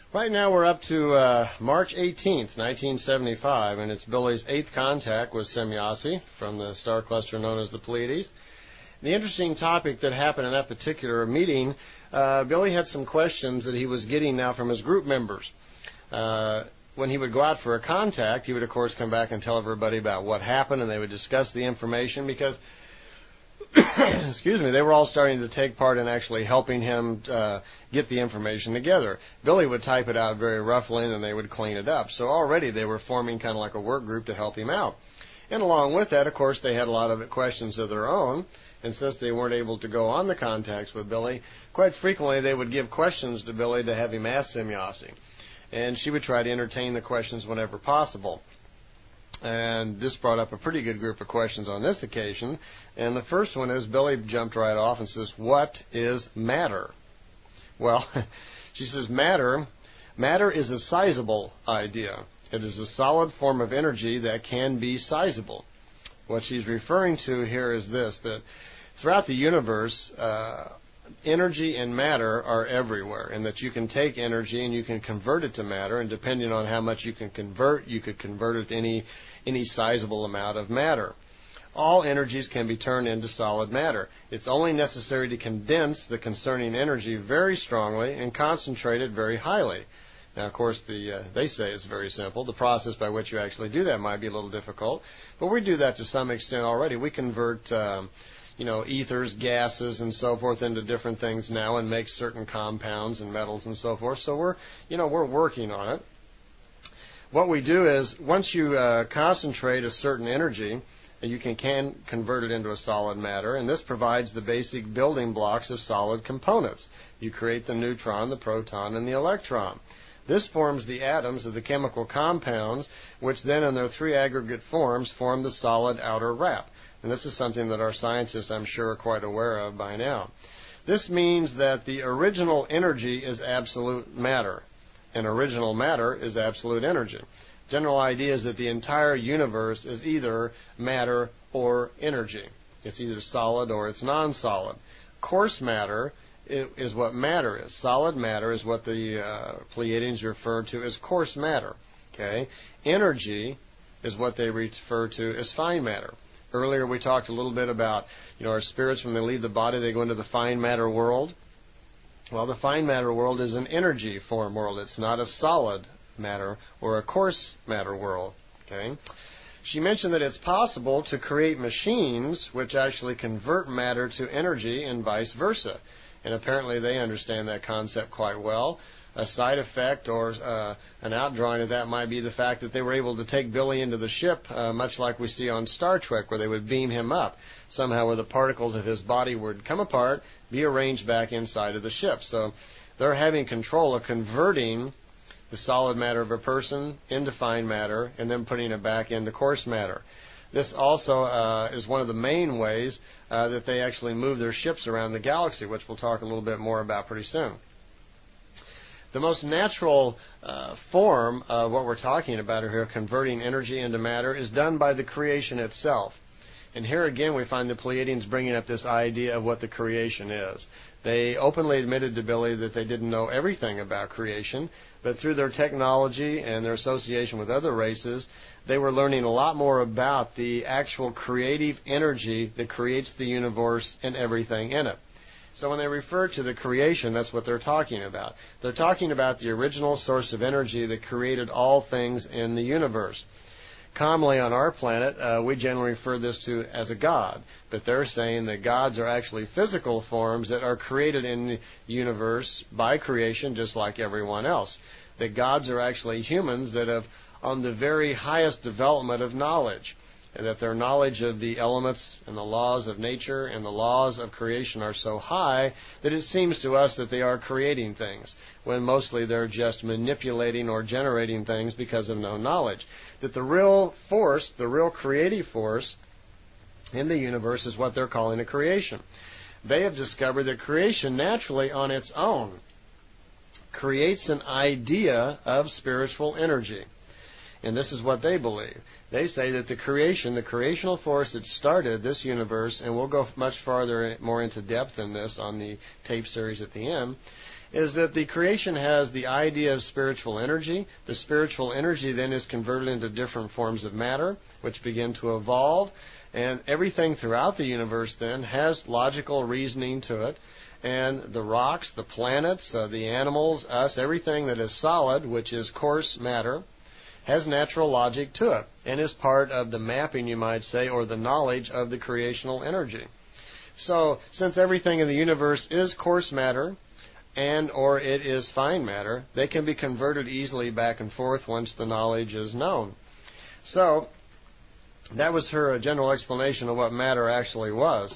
Right now we're up to March 18th, 1975, and it's Billy's 8th contact with Semjase from the star cluster known as the Pleiades. The interesting topic that happened in that particular meeting, Billy had some questions that he was getting now from his group members. When he would go out for a contact, he would, of course, come back and tell everybody about what happened, and they would discuss the information because excuse me, they were all starting to take part in actually helping him get the information together. Billy would type it out very roughly, and then they would clean it up. So already they were forming kind of like a work group to help him out. And along with that, of course, they had a lot of questions of their own. And since they weren't able to go on the contacts with Billy, quite frequently they would give questions to Billy to have him ask Semjase. And she would try to entertain the questions whenever possible. And this brought up a pretty good group of questions on this occasion. And the first one is, Billy jumped right off and says, "What is matter?" Well, she says, matter is a sizable idea. It is a solid form of energy that can be sizable. What she's referring to here is this, that throughout the universe, energy and matter are everywhere, and that you can take energy and you can convert it to matter, and depending on how much you can convert, you could convert it to any sizable amount of matter. All energies can be turned into solid matter. It's only necessary to condense the concerning energy very strongly and concentrate it very highly. Now, of course, they say it's very simple. The process by which you actually do that might be a little difficult, but we do that to some extent already. We convert ethers, gases, and so forth into different things now and make certain compounds and metals and so forth. So we're working on it. What we do is, once you concentrate a certain energy, you can convert it into a solid matter, and this provides the basic building blocks of solid components. You create the neutron, the proton, and the electron. This forms the atoms of the chemical compounds, which then in their three aggregate forms form the solid outer wrap. And this is something that our scientists, I'm sure, are quite aware of by now. This means that the original energy is absolute matter, and original matter is absolute energy. General idea is that the entire universe is either matter or energy. It's either solid or it's non-solid. Coarse matter is what matter is. Solid matter is what the Pleiadians refer to as coarse matter. Okay? Energy is what they refer to as fine matter. Earlier we talked a little bit about, our spirits, when they leave the body, they go into the fine matter world. Well, the fine matter world is an energy form world. It's not a solid matter or a coarse matter world. Okay? She mentioned that it's possible to create machines which actually convert matter to energy and vice versa. And apparently they understand that concept quite well. A side effect or an outdrawing of that might be the fact that they were able to take Billy into the ship, much like we see on Star Trek, where they would beam him up, somehow where the particles of his body would come apart, be arranged back inside of the ship. So they're having control of converting the solid matter of a person into fine matter and then putting it back into coarse matter. This also is one of the main ways that they actually move their ships around the galaxy, which we'll talk a little bit more about pretty soon. The most natural form of what we're talking about here, converting energy into matter, is done by the creation itself. And here again we find the Pleiadians bringing up this idea of what the creation is. They openly admitted to Billy that they didn't know everything about creation, but through their technology and their association with other races, they were learning a lot more about the actual creative energy that creates the universe and everything in it. So when they refer to the creation, that's what they're talking about. They're talking about the original source of energy that created all things in the universe. Commonly on our planet, we generally refer this to as a god, but they're saying that gods are actually physical forms that are created in the universe by creation, just like everyone else. That gods are actually humans that have on the very highest development of knowledge, and that their knowledge of the elements and the laws of nature and the laws of creation are so high that it seems to us that they are creating things, when mostly they're just manipulating or generating things because of no knowledge. That the real force, the real creative force in the universe is what they're calling a creation. They have discovered that creation naturally on its own creates an idea of spiritual energy. And this is what they believe. They say that the creational force that started this universe, and we'll go much farther, more into depth in this on the tape series at the end, is that the creation has the idea of spiritual energy. The spiritual energy then is converted into different forms of matter, which begin to evolve. And everything throughout the universe then has logical reasoning to it. And the rocks, the planets, the animals, us, everything that is solid, which is coarse matter, has natural logic to it and is part of the mapping, you might say, or the knowledge of the creational energy. So, since everything in the universe is coarse matter and or it is fine matter, they can be converted easily back and forth once the knowledge is known. So, that was her general explanation of what matter actually was.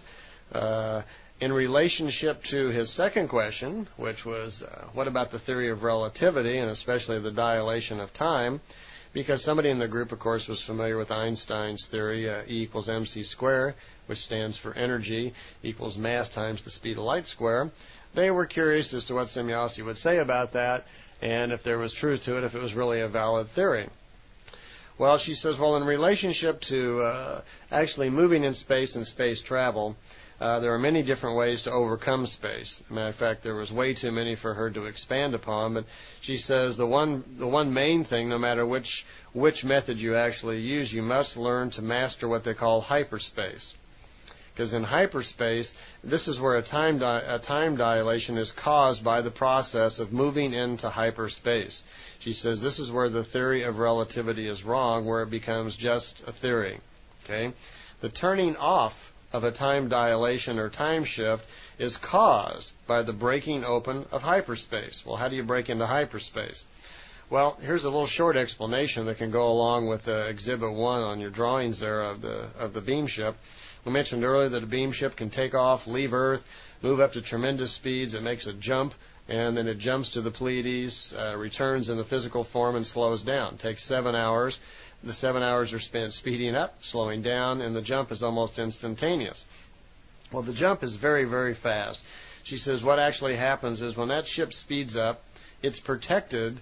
In relationship to his second question, which was, what about the theory of relativity, and especially the dilation of time, because somebody in the group, of course, was familiar with Einstein's theory, E equals mc squared, which stands for energy equals mass times the speed of light square. They were curious as to what Semjase would say about that, and if there was truth to it, if it was really a valid theory. Well, she says, well, in relationship to actually moving in space and space travel, there are many different ways to overcome space. As a matter of fact, there was way too many for her to expand upon, but she says the one main thing, no matter which method you actually use, you must learn to master what they call hyperspace. Because in hyperspace, this is where a time dilation is caused by the process of moving into hyperspace. She says this is where the theory of relativity is wrong, where it becomes just a theory. Okay? The turning off of a time dilation or time shift is caused by the breaking open of hyperspace. Well, how do you break into hyperspace? Well, here's a little short explanation that can go along with Exhibit 1 on your drawings there of the beam ship. We mentioned earlier that a beam ship can take off, leave Earth, move up to tremendous speeds. It makes a jump, and then it jumps to the Pleiades, returns in the physical form, and slows down. It takes 7 hours. The 7 hours are spent speeding up, slowing down, and the jump is almost instantaneous. Well, the jump is very, very fast. She says what actually happens is when that ship speeds up, it's protected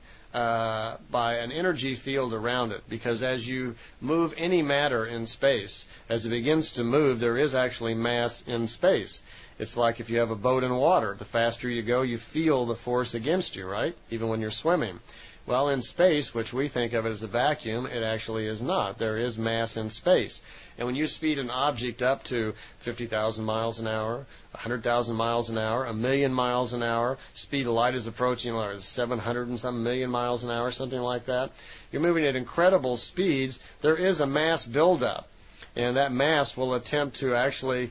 by an energy field around it, because as you move any matter in space, as it begins to move, there is actually mass in space. It's like if you have a boat in water. The faster you go, you feel the force against you, right? Even when you're swimming. Well, in space, which we think of it as a vacuum, it actually is not. There is mass in space. And when you speed an object up to 50,000 miles an hour, 100,000 miles an hour, 1,000,000 miles an hour, speed of light is approaching 700 and some million miles an hour, something like that. You're moving at incredible speeds. There is a mass buildup. And that mass will attempt to actually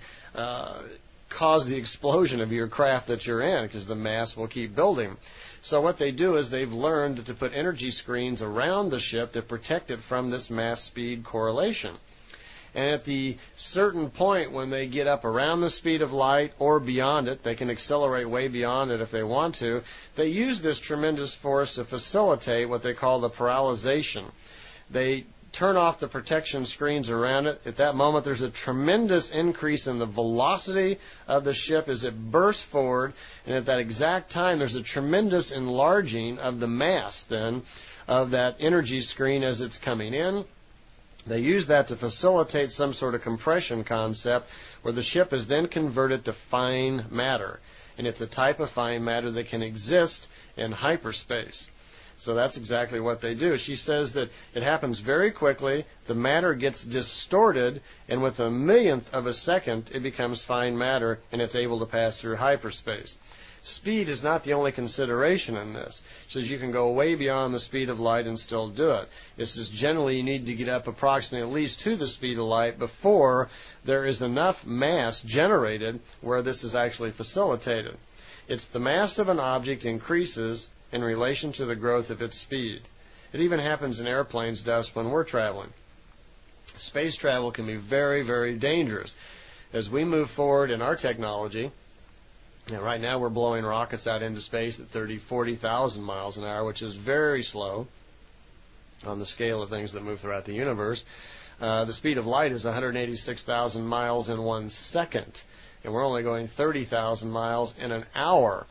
cause the explosion of your craft that you're in, because the mass will keep building. So what they do is they've learned to put energy screens around the ship to protect it from this mass-speed correlation. And at the certain point when they get up around the speed of light or beyond it, they can accelerate way beyond it if they want to, they use this tremendous force to facilitate what they call the paralyzation. They turn off the protection screens around it. At that moment, there's a tremendous increase in the velocity of the ship as it bursts forward, and at that exact time, there's a tremendous enlarging of the mass, then, of that energy screen as it's coming in. They use that to facilitate some sort of compression concept, where the ship is then converted to fine matter, and it's a type of fine matter that can exist in hyperspace. So that's exactly what they do. She says that it happens very quickly, the matter gets distorted, and with a millionth of a second, it becomes fine matter, and it's able to pass through hyperspace. Speed is not the only consideration in this. She says you can go way beyond the speed of light and still do it. It's just generally you need to get up approximately at least to the speed of light before there is enough mass generated where this is actually facilitated. It's the mass of an object increases in relation to the growth of its speed. It even happens in airplanes to us when we're traveling. Space travel can be very, very dangerous. As we move forward in our technology, right now we're blowing rockets out into space at 40,000 miles an hour, which is very slow on the scale of things that move throughout the universe. The speed of light is 186,000 miles in 1 second, and we're only going 30,000 miles in an hour.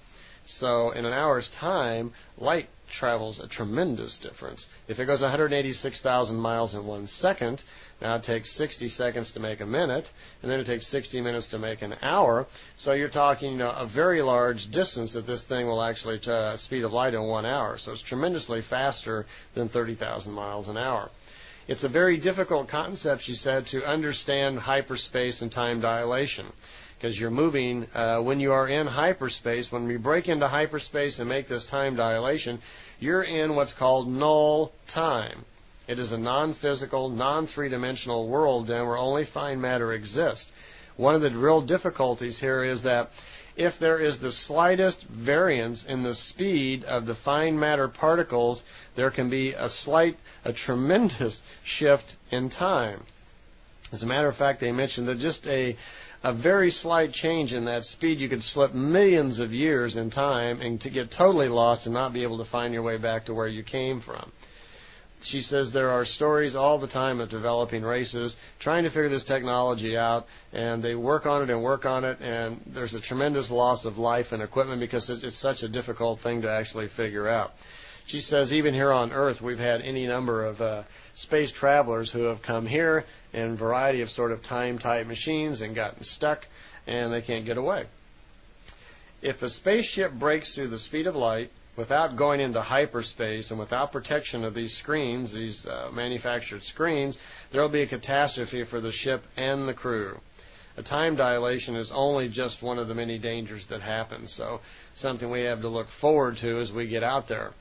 So in an hour's time, light travels a tremendous difference. If it goes 186,000 miles in 1 second, now it takes 60 seconds to make a minute, and then it takes 60 minutes to make an hour. So you're talking a very large distance that this thing will actually speed of light in 1 hour. So it's tremendously faster than 30,000 miles an hour. It's a very difficult concept, she said, to understand hyperspace and time dilation, because you're moving, when you are in hyperspace, when we break into hyperspace and make this time dilation, you're in what's called null time. It is a non-physical, non-three-dimensional world then where only fine matter exists. One of the real difficulties here is that if there is the slightest variance in the speed of the fine matter particles, there can be a tremendous shift in time. As a matter of fact, they mentioned that just a very slight change in that speed, you could slip millions of years in time and to get totally lost and not be able to find your way back to where you came from. She says there are stories all the time of developing races trying to figure this technology out, and they work on it, and there's a tremendous loss of life and equipment because it's such a difficult thing to actually figure out. She says even here on Earth, we've had any number of space travelers who have come here in a variety of sort of time-type machines and gotten stuck, and they can't get away. If a spaceship breaks through the speed of light without going into hyperspace and without protection of these screens, these manufactured screens, there will be a catastrophe for the ship and the crew. A time dilation is only just one of the many dangers that happen, so something we have to look forward to as we get out there.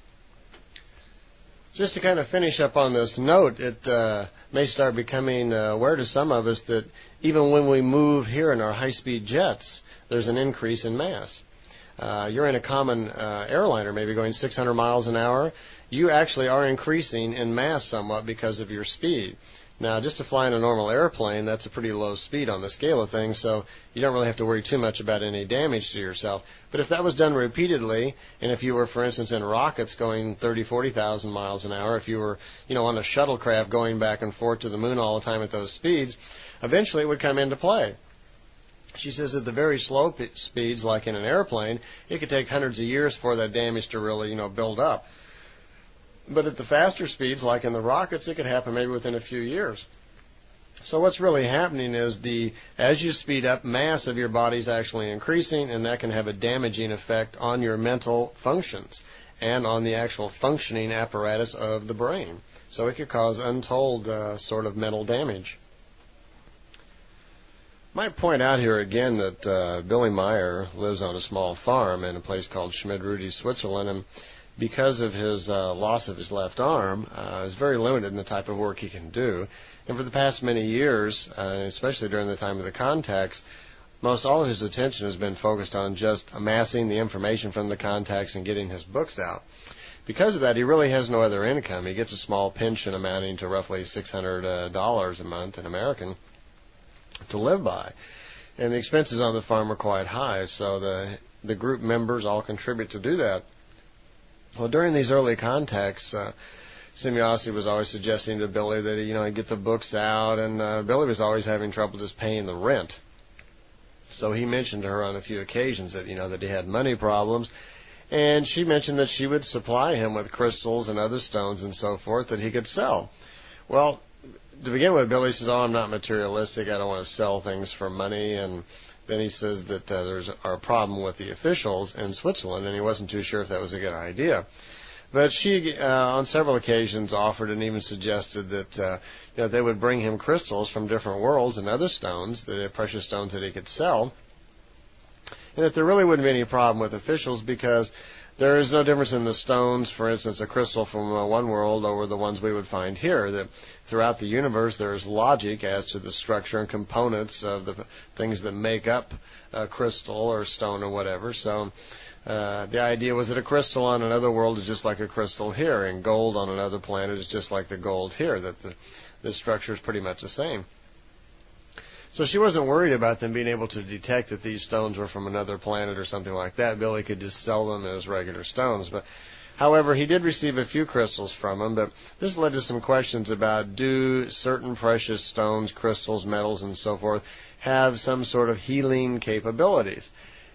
Just to kind of finish up on this note, it may start becoming aware to some of us that even when we move here in our high-speed jets, there's an increase in mass. You're in a common airliner, maybe going 600 miles an hour. You actually are increasing in mass somewhat because of your speed. Now, just to fly in a normal airplane, that's a pretty low speed on the scale of things, so you don't really have to worry too much about any damage to yourself. But if that was done repeatedly, and if you were, for instance, in rockets going 30, 40,000 miles an hour, if you were, on a shuttlecraft going back and forth to the moon all the time at those speeds, eventually it would come into play. She says at the very slow speeds, like in an airplane, it could take hundreds of years for that damage to really, build up. But at the faster speeds, like in the rockets, it could happen maybe within a few years. So what's really happening is as you speed up, mass of your body is actually increasing, and that can have a damaging effect on your mental functions and on the actual functioning apparatus of the brain. So it could cause untold sort of mental damage. Might point out here again that Billy Meier lives on a small farm in a place called Schmidrudi, Switzerland, and because of his loss of his left arm, is very limited in the type of work he can do. And for the past many years, especially during the time of the contacts, most all of his attention has been focused on just amassing the information from the contacts and getting his books out. Because of that, he really has no other income. He gets a small pension amounting to roughly $600 a month in American to live by. And the expenses on the farm are quite high, so the group members all contribute to do that. Well, during these early contacts, Semjase was always suggesting to Billy that he'd get the books out, and Billy was always having trouble just paying the rent. So he mentioned to her on a few occasions that that he had money problems, and she mentioned that she would supply him with crystals and other stones and so forth that he could sell. Well, to begin with, Billy says, "Oh, I'm not materialistic. I don't want to sell things for money." And then he says that there's a problem with the officials in Switzerland, and he wasn't too sure if that was a good idea. But she, on several occasions, offered and even suggested that they would bring him crystals from different worlds and other stones, the precious stones that he could sell, and that there really wouldn't be any problem with officials because there is no difference in the stones, for instance, a crystal from one world over the ones we would find here. That throughout the universe there is logic as to the structure and components of the things that make up a crystal or stone or whatever. So the idea was that a crystal on another world is just like a crystal here, and gold on another planet is just like the gold here, that the structure is pretty much the same. So she wasn't worried about them being able to detect that these stones were from another planet or something like that. Billy could just sell them as regular stones. But, however, he did receive a few crystals from him, but this led to some questions about, do certain precious stones, crystals, metals, and so forth have some sort of healing capabilities?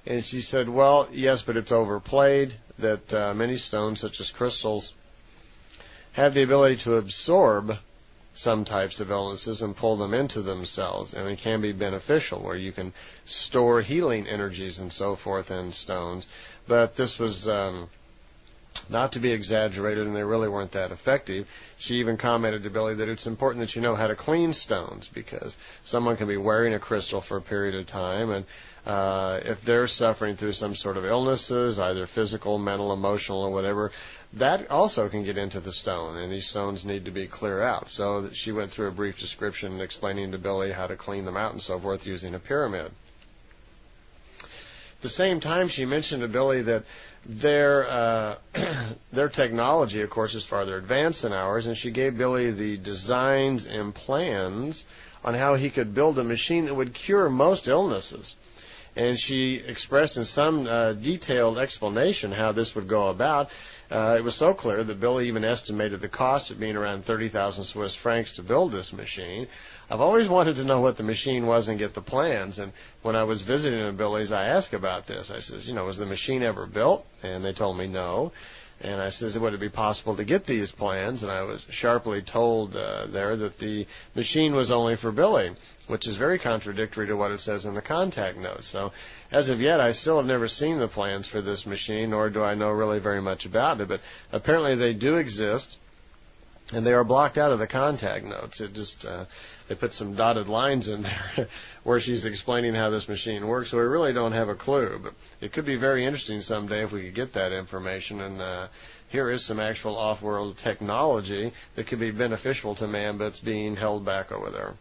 And she said, well, yes, but it's overplayed, that many stones, such as crystals, have the ability to absorb some types of illnesses and pull them into themselves, and it can be beneficial, where you can store healing energies and so forth in stones. But this was not to be exaggerated, and they really weren't that effective. She even commented to Billy that it's important that you know how to clean stones, because someone can be wearing a crystal for a period of time, and if they're suffering through some sort of illnesses, either physical, mental, emotional, or whatever, that also can get into the stone, and these stones need to be clear out. So she went through a brief description explaining to Billy how to clean them out and so forth using a pyramid. At the same time, she mentioned to Billy that their technology, of course, is farther advanced than ours, and she gave Billy the designs and plans on how he could build a machine that would cure most illnesses. And she expressed in some detailed explanation how this would go about. It was so clear that Billy even estimated the cost at being around 30,000 Swiss francs to build this machine. I've always wanted to know what the machine was and get the plans. And when I was visiting at Billy's, I asked about this. I says, was the machine ever built? And they told me no. And I says, would it be possible to get these plans? And I was sharply told there that the machine was only for Billy, which is very contradictory to what it says in the contact notes. So as of yet, I still have never seen the plans for this machine, nor do I know really very much about it. But apparently they do exist, and they are blocked out of the contact notes. It just they put some dotted lines in there where she's explaining how this machine works, so we really don't have a clue. But it could be very interesting someday if we could get that information. And here is some actual off-world technology that could be beneficial to man, but it's being held back over there.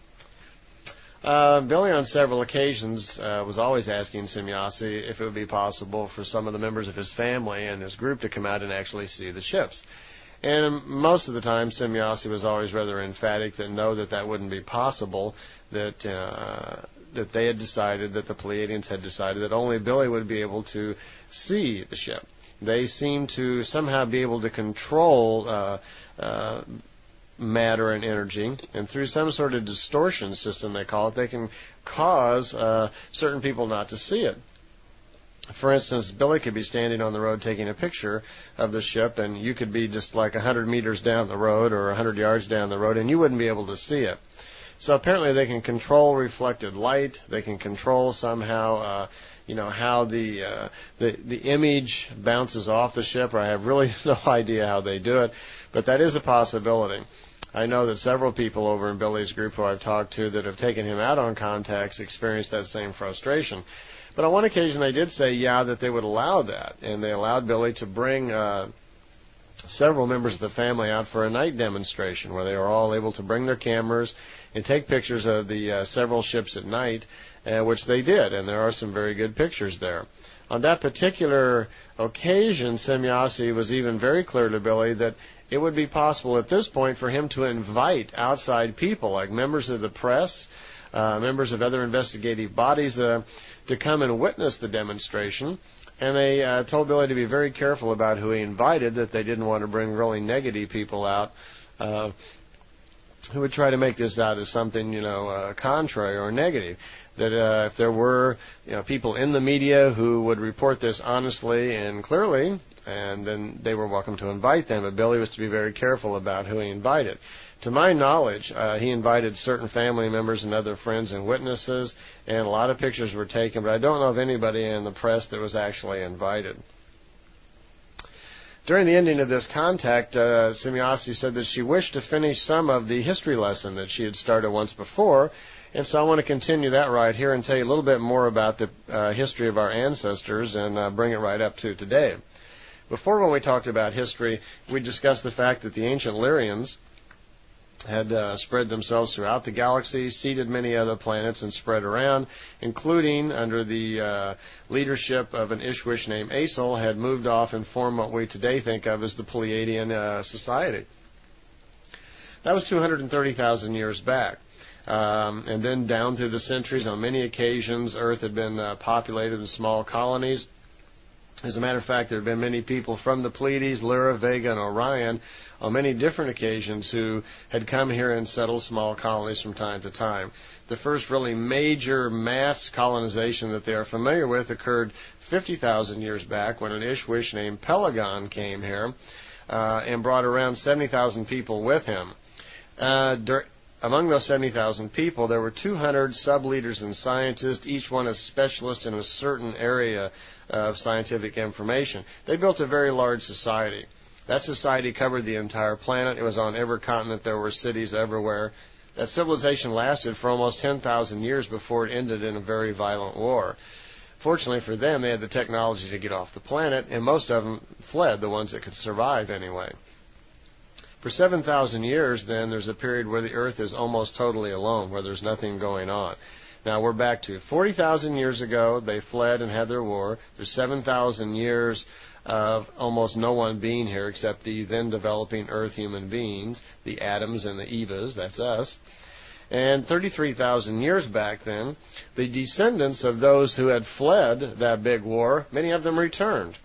Billy, on several occasions, was always asking Semjase if it would be possible for some of the members of his family and his group to come out and actually see the ships. And most of the time, Semjase was always rather emphatic that no, that wouldn't be possible, that they had decided, that the Pleiadians had decided that only Billy would be able to see the ship. They seemed to somehow be able to control matter and energy, and through some sort of distortion system, they call it, they can cause certain people not to see it. For instance, Billy could be standing on the road taking a picture of the ship, and you could be just like 100 meters down the road or 100 yards down the road, and you wouldn't be able to see it. So apparently they can control reflected light. They can control somehow, how the image bounces off the ship. I have really no idea how they do it, but that is a possibility. I know that several people over in Billy's group who I've talked to that have taken him out on contacts experienced that same frustration. But on one occasion they did say, that they would allow that, and they allowed Billy to bring several members of the family out for a night demonstration where they were all able to bring their cameras and take pictures of the several ships at night, which they did, and there are some very good pictures there. On that particular occasion, Semjase was even very clear to Billy that it would be possible at this point for him to invite outside people, like members of the press, members of other investigative bodies, to come and witness the demonstration. And they told Billy to be very careful about who he invited, that they didn't want to bring really negative people out who would try to make this out as something, contrary or negative. That if there were, people in the media who would report this honestly and clearly, and then they were welcome to invite them. But Billy was to be very careful about who he invited. To my knowledge, he invited certain family members and other friends and witnesses, and a lot of pictures were taken, but I don't know of anybody in the press that was actually invited. During the ending of this contact, Semjase said that she wished to finish some of the history lesson that she had started once before, and so I want to continue that right here and tell you a little bit more about the history of our ancestors and bring it right up to today. Before, when we talked about history, we discussed the fact that the ancient Lyrians had spread themselves throughout the galaxy, seeded many other planets, and spread around, including under the leadership of an Ishwish named Aesel, had moved off and formed what we today think of as the Pleiadian society. That was 230,000 years back. And then down through the centuries, on many occasions, Earth had been populated in small colonies. As a matter of fact, there have been many people from the Pleiades, Lyra, Vega, and Orion on many different occasions who had come here and settled small colonies from time to time. The first really major mass colonization that they are familiar with occurred 50,000 years back when an Ishwish named Pelagon came here and brought around 70,000 people with him. Among those 70,000 people, there were 200 sub-leaders and scientists, each one a specialist in a certain area of scientific information. They built a very large society. That society covered the entire planet. It was on every continent. There were cities everywhere. That civilization lasted for almost 10,000 years before it ended in a very violent war. Fortunately for them, they had the technology to get off the planet, and most of them fled, the ones that could survive anyway. For 7,000 years, then, there's a period where the Earth is almost totally alone, where there's nothing going on. Now, we're back to 40,000 years ago. They fled and had their war. There's 7,000 years of almost no one being here except the then developing Earth human beings, the Adams and the Evas, that's us. And 33,000 years back then, the descendants of those who had fled that big war, many of them returned.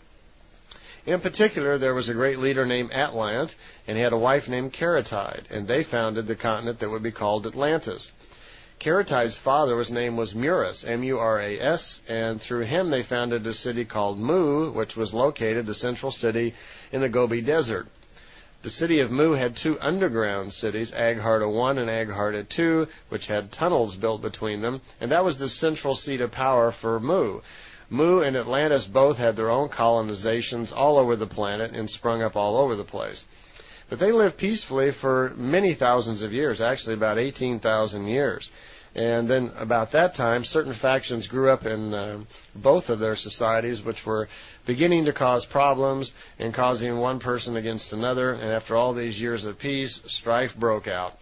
In particular, there was a great leader named Atlant, and he had a wife named Caratide, and they founded the continent that would be called Atlantis. Caratide's father's name was Muras, M-U-R-A-S, and through him they founded a city called Mu, which was located, the central city, in the Gobi Desert. The city of Mu had two underground cities, Agharta I and Agharta II, which had tunnels built between them, and that was the central seat of power for Mu. Mu and Atlantis both had their own colonizations all over the planet and sprung up all over the place. But they lived peacefully for many thousands of years, actually about 18,000 years. And then about that time, certain factions grew up in both of their societies, which were beginning to cause problems and causing one person against another. And after all these years of peace, strife broke out.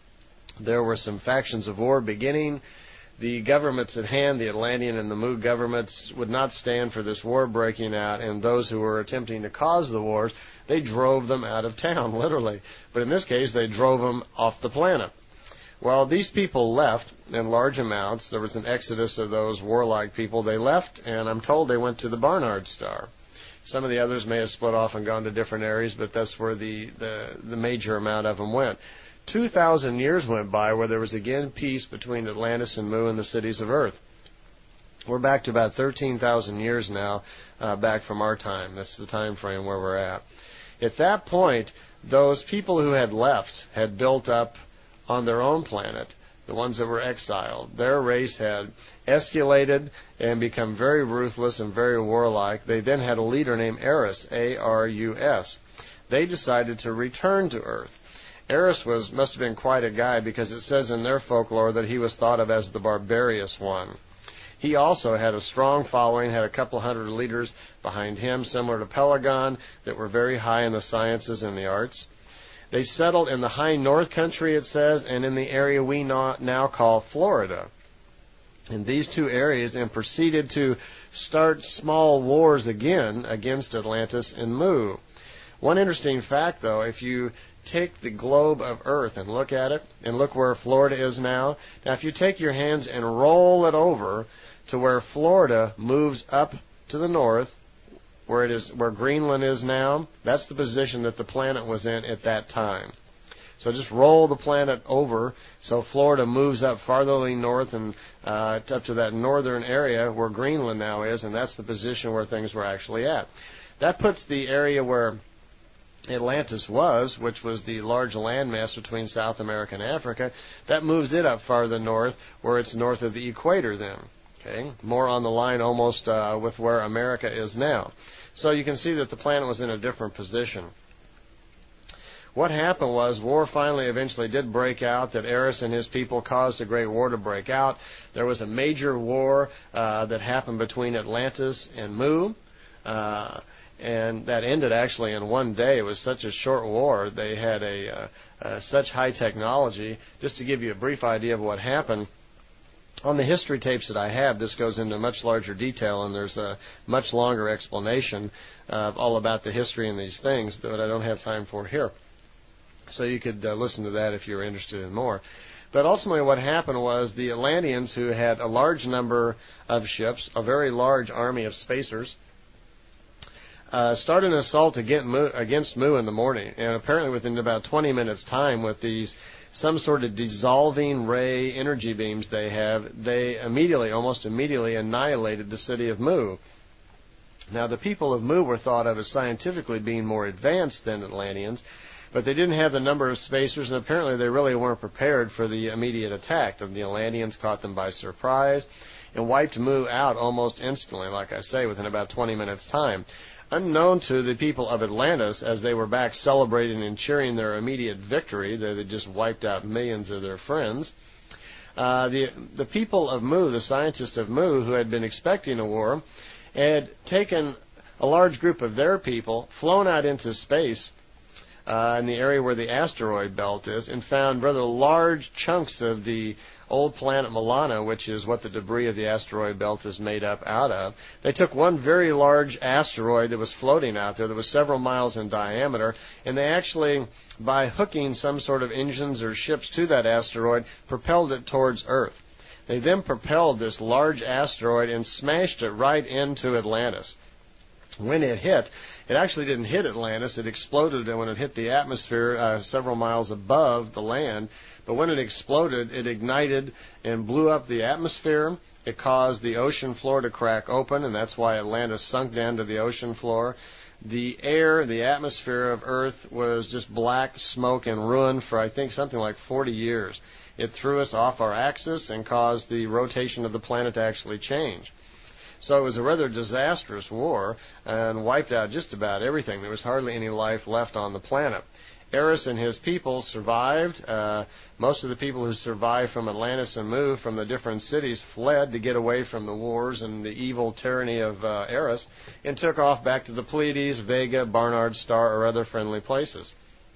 There were some factions of war beginning. The governments at hand, the Atlantean and the Mu governments, would not stand for this war breaking out, and those who were attempting to cause the wars, they drove them out of town, literally. But in this case, they drove them off the planet. Well, these people left in large amounts. There was an exodus of those warlike people. They left, and I'm told they went to the Barnard Star. Some of the others may have split off and gone to different areas, but that's where the major amount of them went. 2,000 years went by where there was again peace between Atlantis and Mu and the cities of Earth. We're back to about 13,000 years now, back from our time. That's the time frame where we're at. At that point, those people who had left had built up on their own planet, the ones that were exiled. Their race had escalated and become very ruthless and very warlike. They then had a leader named Arus, A-R-U-S. They decided to return to Earth. Eris must have been quite a guy, because it says in their folklore that he was thought of as the barbarous one. He also had a strong following, had a couple hundred leaders behind him, similar to Pelagon, that were very high in the sciences and the arts. They settled in the high north country, it says, and in the area we now call Florida. In these two areas, and proceeded to start small wars again against Atlantis and Mu. One interesting fact, though, if you take the globe of Earth and look at it, and look where Florida is now. Now, if you take your hands and roll it over to where Florida moves up to the north, where Greenland is now, that's the position that the planet was in at that time. So just roll the planet over so Florida moves up farther north and up to that northern area where Greenland now is, and that's the position where things were actually at. That puts the area where Atlantis was, which was the large landmass between South America and Africa, that moves it up farther north, where it's north of the equator then. Okay, more on the line almost with where America is now. So you can see that the planet was in a different position. What happened was war finally eventually did break out, that Eris and his people caused a great war to break out. There was a major war that happened between Atlantis and Mu. And that ended actually in one day. It was such a short war. They had such high technology. Just to give you a brief idea of what happened, on the history tapes that I have, this goes into much larger detail, and there's a much longer explanation all about the history and these things, but I don't have time for here. So you could listen to that if you're interested in more. But ultimately what happened was the Atlanteans, who had a large number of ships, a very large army of spacers, started an assault against Mu in the morning, and apparently within about 20 minutes' time, with these some sort of dissolving ray energy beams they have, they almost immediately annihilated the city of Mu. Now, the people of Mu were thought of as scientifically being more advanced than Atlanteans, but they didn't have the number of spacers, and apparently they really weren't prepared for the immediate attack. And the Atlanteans caught them by surprise and wiped Mu out almost instantly, like I say, within about 20 minutes' time. Unknown to the people of Atlantis, as they were back celebrating and cheering their immediate victory, they just wiped out millions of their friends. The people of Mu, the scientists of Mu, who had been expecting a war, had taken a large group of their people, flown out into space in the area where the asteroid belt is, and found rather large chunks of the old planet Milana, which is what the debris of the asteroid belt is made up out of. They took one very large asteroid that was floating out there that was several miles in diameter, and they actually, by hooking some sort of engines or ships to that asteroid, propelled it towards Earth. They then propelled this large asteroid and smashed it right into Atlantis. When it hit, it actually didn't hit Atlantis. It exploded when it hit the atmosphere several miles above the land. But when it exploded, it ignited and blew up the atmosphere. It caused the ocean floor to crack open, and that's why Atlantis sunk down to the ocean floor. The air, the atmosphere of Earth was just black smoke and ruin for, I think, something like 40 years. It threw us off our axis and caused the rotation of the planet to actually change. So it was a rather disastrous war and wiped out just about everything. There was hardly any life left on the planet. Eris and his people survived. Most of the people who survived from Atlantis and Mu from the different cities fled to get away from the wars and the evil tyranny of Eris and took off back to the Pleiades, Vega, Barnard Star, or other friendly places.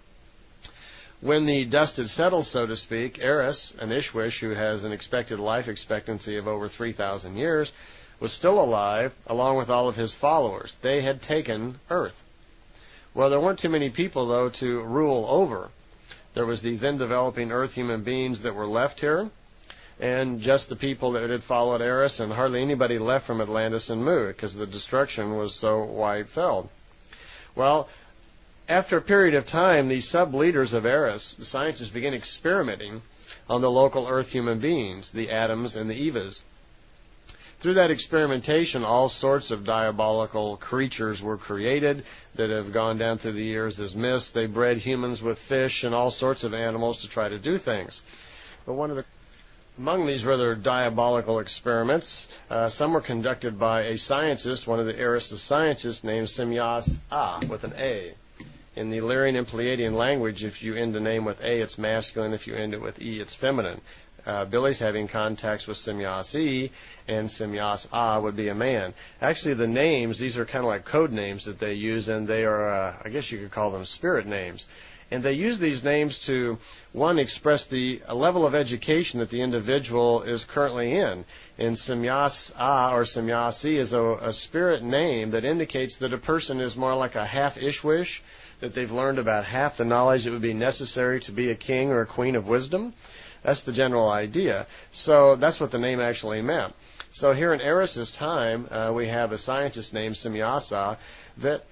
When the dust had settled, so to speak, Eris, an Ishwish who has an expected life expectancy of over 3,000 years, was still alive, along with all of his followers. They had taken Earth. Well, there weren't too many people, though, to rule over. There was the then developing Earth human beings that were left here, and just the people that had followed Eris, and hardly anybody left from Atlantis and Mu, because the destruction was so wide-felt. Well, after a period of time, the sub-leaders of Eris, the scientists, began experimenting on the local Earth human beings, the Adams and the Evas. Through that experimentation, all sorts of diabolical creatures were created that have gone down through the years as myths. They bred humans with fish and all sorts of animals to try to do things. But among these rather diabolical experiments, some were conducted by a scientist, one of the Eris' scientists, named Semyas A, with an A. In the Lyrian and Pleiadian language, if you end a name with A, it's masculine. If you end it with E, it's feminine. Billy's having contacts with Semyas E, and Semyas A would be a man. Actually, the names, these are kind of like code names that they use, and they are, I guess you could call them spirit names. And they use these names to, one, express the level of education that the individual is currently in. And Semyas A or Semyas E is a spirit name that indicates that a person is more like a half Ishwish, that they've learned about half the knowledge that would be necessary to be a king or a queen of wisdom. That's the general idea. So that's what the name actually meant. So here in Eris' time, we have a scientist named Semyasa that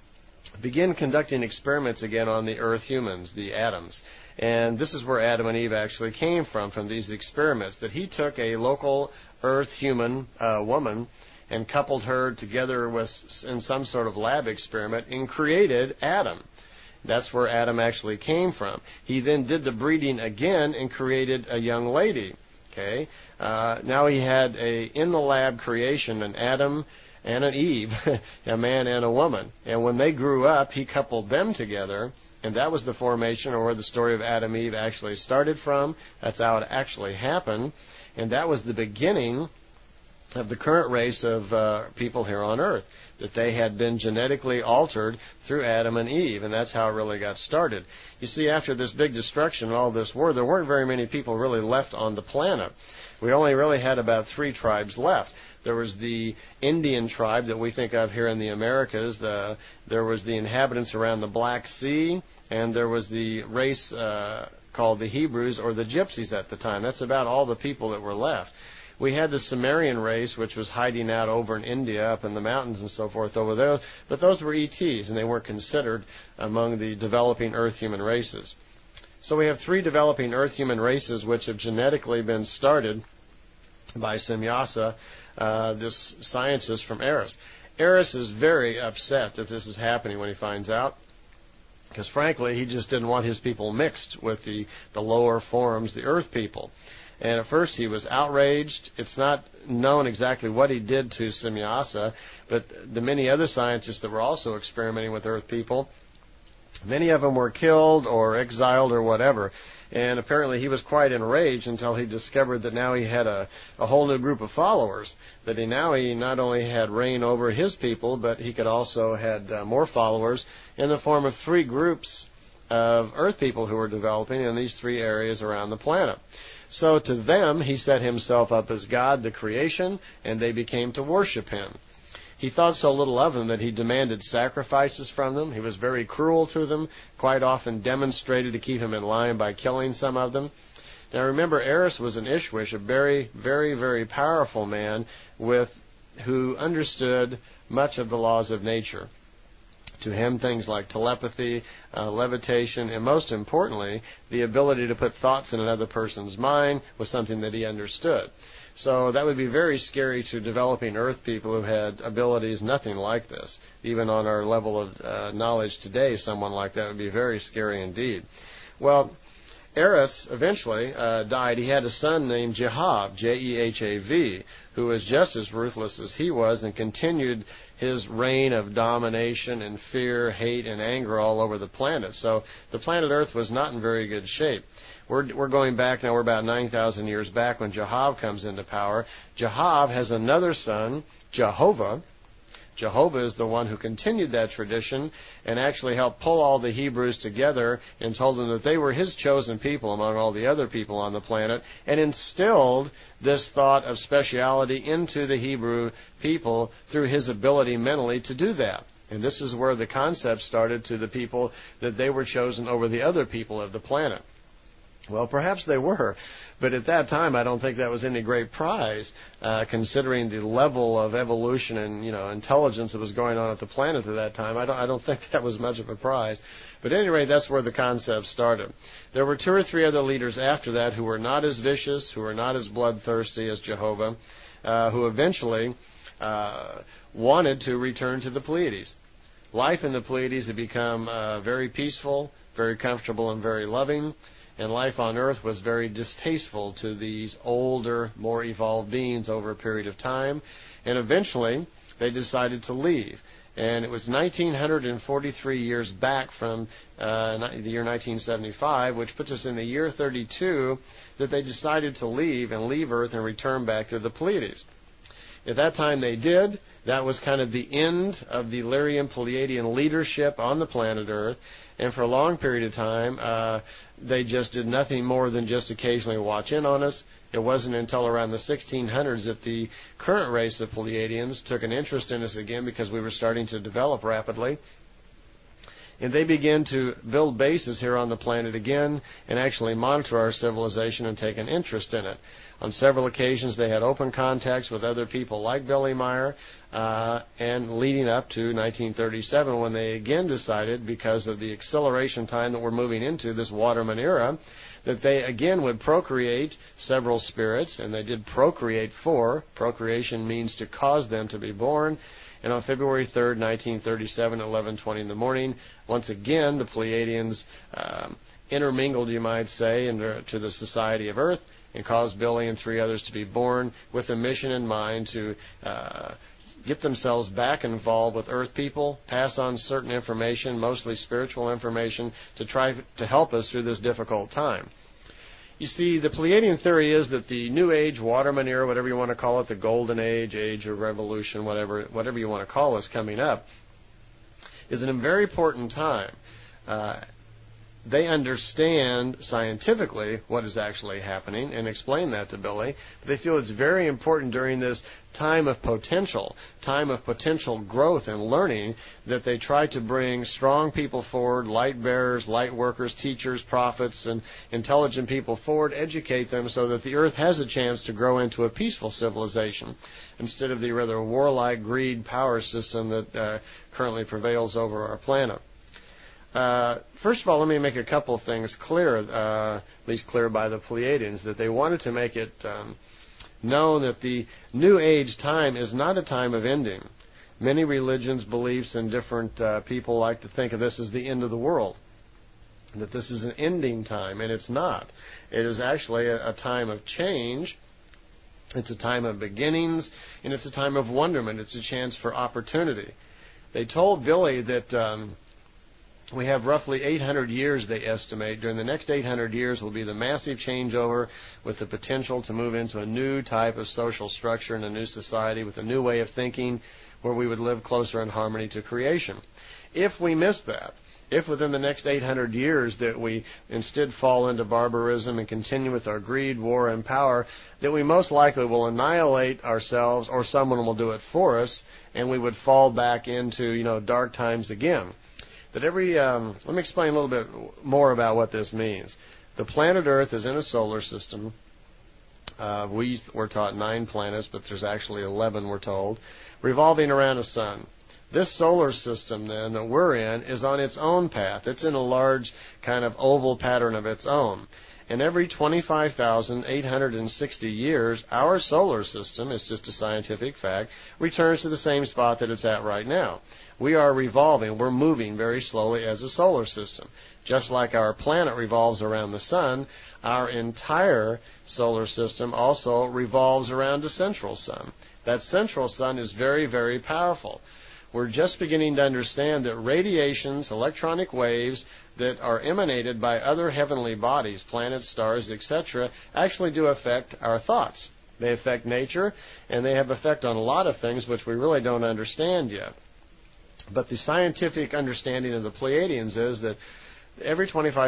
began conducting experiments again on the Earth humans, the Adams. And this is where Adam and Eve actually came from these experiments, that he took a local Earth human woman and coupled her together with in some sort of lab experiment and created Adam. That's where Adam actually came from. He then did the breeding again and created a young lady. Okay. Now he had in the lab creation an Adam and an Eve, a man and a woman. And when they grew up, he coupled them together, and that was the formation, or where the story of Adam and Eve actually started from. That's how it actually happened. And that was the beginning of the current race of people here on Earth, that they had been genetically altered through Adam and Eve, and that's how it really got started. You see, after this big destruction and all this war, there weren't very many people really left on the planet. We only really had about 3 tribes left. There was the Indian tribe that we think of here in the Americas. There was the inhabitants around the Black Sea, and there was the race called the Hebrews or the Gypsies at the time. That's about all the people that were left. We had the Sumerian race, which was hiding out over in India, up in the mountains and so forth over there, but those were ETs, and they weren't considered among the developing Earth human races. So we have 3 developing Earth human races which have genetically been started by Semyasa, this scientist from Eris. Eris is very upset that this is happening when he finds out, because frankly, he just didn't want his people mixed with the lower forms, the Earth people. And at first he was outraged. It's not known exactly what he did to Semyasa, but the many other scientists that were also experimenting with Earth people, many of them were killed or exiled or whatever. And apparently he was quite enraged until he discovered that now he had a whole new group of followers, that he not only had reign over his people, but he could also had more followers in the form of 3 groups of Earth people who were developing in these 3 areas around the planet. So to them, he set himself up as God, the creation, and they became to worship him. He thought so little of them that he demanded sacrifices from them. He was very cruel to them, quite often demonstrated to keep him in line by killing some of them. Now remember, Eris was an Ishwish, a very, very, very powerful man who understood much of the laws of nature. To him, things like telepathy, levitation, and most importantly, the ability to put thoughts in another person's mind was something that he understood. So that would be very scary to developing Earth people who had abilities nothing like this. Even on our level of knowledge today, someone like that would be very scary indeed. Well, Eris eventually died. He had a son named Jehav, Jehav, who was just as ruthless as he was and continued his reign of domination and fear, hate, and anger all over the planet. So the planet Earth was not in very good shape. We're going back now, we're about 9,000 years back when Jehav comes into power. Jehav has another son, Jehovah. Jehovah is the one who continued that tradition and actually helped pull all the Hebrews together and told them that they were his chosen people among all the other people on the planet, and instilled this thought of speciality into the Hebrew people through his ability mentally to do that. And this is where the concept started to the people that they were chosen over the other people of the planet. Well, perhaps they were, but at that time I don't think that was any great prize, considering the level of evolution and intelligence that was going on at the planet at that time. I don't think that was much of a prize. But at any rate, that's where the concept started. There were 2 or 3 other leaders after that who were not as vicious, who were not as bloodthirsty as Jehovah, who eventually wanted to return to the Pleiades. Life in the Pleiades had become very peaceful, very comfortable, and very loving. And life on Earth was very distasteful to these older, more evolved beings over a period of time. And eventually, they decided to leave. And it was 1943 years back from the year 1975, which puts us in the year 32, that they decided to leave Earth and return back to the Pleiades. At that time they did. That was kind of the end of the Lyrian Pleiadian leadership on the planet Earth. And for a long period of time, they just did nothing more than just occasionally watch in on us. It wasn't until around the 1600s that the current race of Pleiadians took an interest in us again, because we were starting to develop rapidly. And they began to build bases here on the planet again and actually monitor our civilization and take an interest in it. On several occasions, they had open contacts with other people like Billy Meier, and leading up to 1937, when they again decided, because of the acceleration time that we're moving into, this Waterman era, that they again would procreate several spirits, and they did procreate 4. Procreation means to cause them to be born. And on February 3rd, 1937, at 11:20 in the morning, once again, the Pleiadians intermingled, you might say, into the Society of Earth, and caused Billy and 3 others to be born with a mission in mind to get themselves back involved with Earth people, pass on certain information, mostly spiritual information, to try to help us through this difficult time. You see, the Pleiadian theory is that the New Age, Waterman era, whatever you want to call it, the Golden Age, Age of Revolution, whatever you want to call us coming up, is a very important time. they understand scientifically what is actually happening and explain that to Billy. But they feel it's very important during this time of potential growth and learning, that they try to bring strong people forward, light bearers, light workers, teachers, prophets, and intelligent people forward, educate them so that the earth has a chance to grow into a peaceful civilization instead of the rather warlike greed power system that currently prevails over our planet. First of all, let me make a couple of things clear, at least clear by the Pleiadians, that they wanted to make it known that the New Age time is not a time of ending. Many religions, beliefs, and different people like to think of this as the end of the world, that this is an ending time, and it's not. It is actually a time of change. It's a time of beginnings, and it's a time of wonderment. It's a chance for opportunity. They told Billy that we have roughly 800 years, they estimate. During the next 800 years will be the massive changeover with the potential to move into a new type of social structure and a new society with a new way of thinking where we would live closer in harmony to creation. If we miss that, if within the next 800 years that we instead fall into barbarism and continue with our greed, war, and power, that we most likely will annihilate ourselves, or someone will do it for us, and we would fall back into, dark times again. That let me explain a little bit more about what this means. The planet Earth is in a solar system. We're taught 9 planets, but there's actually 11, we're told, revolving around a sun. This solar system, then, that we're in is on its own path. It's in a large kind of oval pattern of its own. And every 25,860 years, our solar system, it's just a scientific fact, returns to the same spot that it's at right now. We are revolving, we're moving very slowly as a solar system. Just like our planet revolves around the sun, our entire solar system also revolves around a central sun. That central sun is very, very powerful. We're just beginning to understand that radiations, electronic waves that are emanated by other heavenly bodies, planets, stars, etc., actually do affect our thoughts. They affect nature, and they have effect on a lot of things which we really don't understand yet. But the scientific understanding of the Pleiadians is that every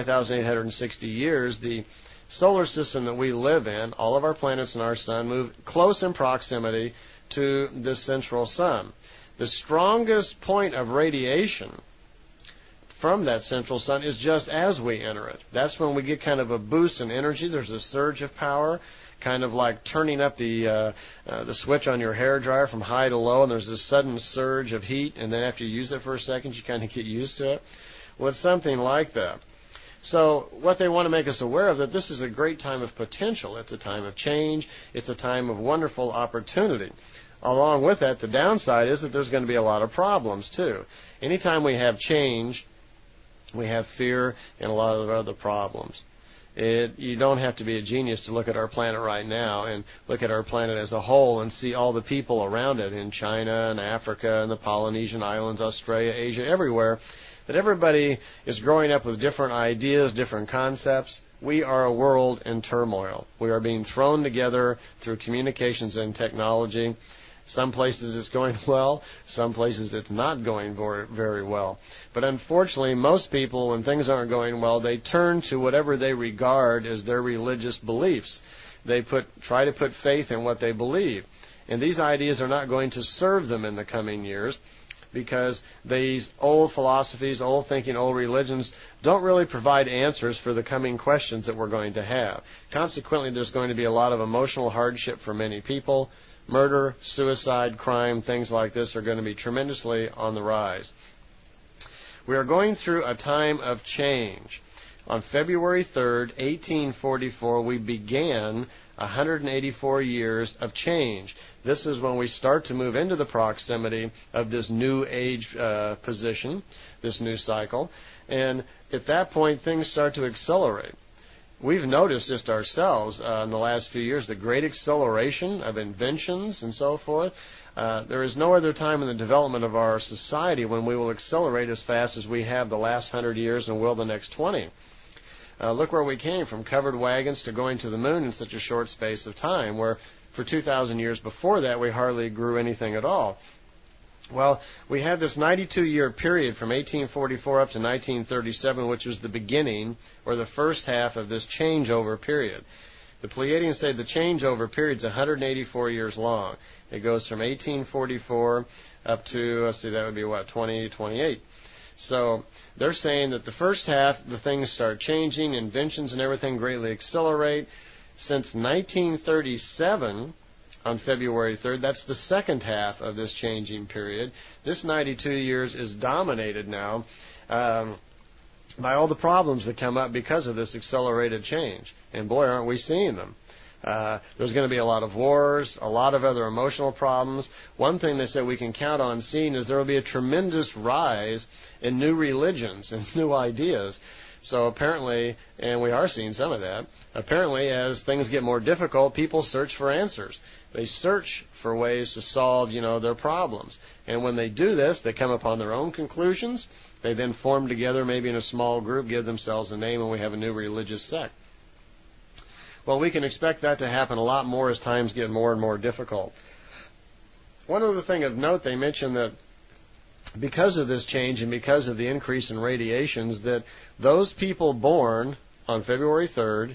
25,860 years, the solar system that we live in, all of our planets and our sun, move close in proximity to this central sun. The strongest point of radiation from that central sun is just as we enter it. That's when we get kind of a boost in energy. There's a surge of power, kind of like turning up the switch on your hairdryer from high to low, and there's this sudden surge of heat, and then after you use it for a second, you kind of get used to it. Well, it's something like that. So what they want to make us aware of, that this is a great time of potential. It's a time of change. It's a time of wonderful opportunity. Along with that, the downside is that there's going to be a lot of problems, too. Anytime we have change, we have fear and a lot of other problems. You don't have to be a genius to look at our planet right now and look at our planet as a whole and see all the people around it in China and Africa and the Polynesian Islands, Australia, Asia, everywhere, that everybody is growing up with different ideas, different concepts. We are a world in turmoil. We are being thrown together through communications and technology. Some places it's going well, some places it's not going very well. But unfortunately, most people, when things aren't going well, they turn to whatever they regard as their religious beliefs. They try to put faith in what they believe. And these ideas are not going to serve them in the coming years, because these old philosophies, old thinking, old religions don't really provide answers for the coming questions that we're going to have. Consequently, there's going to be a lot of emotional hardship for many people. Murder, suicide, crime, things like this are going to be tremendously on the rise. We are going through a time of change. On February 3rd, 1844, we began 184 years of change. This is when we start to move into the proximity of this new age position, this new cycle. And at that point, things start to accelerate. We've noticed just ourselves in the last few years the great acceleration of inventions and so forth. There is no other time in the development of our society when we will accelerate as fast as we have the last 100 years and will the next 20. Look where we came from covered wagons to going to the moon in such a short space of time, where for 2,000 years before that we hardly grew anything at all. Well, we had this 92-year period from 1844 up to 1937, which was the beginning, or the first half of this changeover period. The Pleiadians say the changeover period is 184 years long. It goes from 1844 up to, let's see, that would be what, 2028. So they're saying that the first half, the things start changing, inventions and everything greatly accelerate. Since 1937, on February 3rd, that's the second half of this changing period. This 92 years is dominated now by all the problems that come up because of this accelerated change. And boy, aren't we seeing them. There's going to be a lot of wars, a lot of other emotional problems. One thing they said we can count on seeing is there will be a tremendous rise in new religions and new ideas. So apparently, and we are seeing some of that, apparently as things get more difficult, people search for answers. They search for ways to solve, their problems. And when they do this, they come upon their own conclusions. They then form together, maybe in a small group, give themselves a name, and we have a new religious sect. Well, we can expect that to happen a lot more as times get more and more difficult. One other thing of note, they mentioned that because of this change and because of the increase in radiations, that those people born on February 3rd,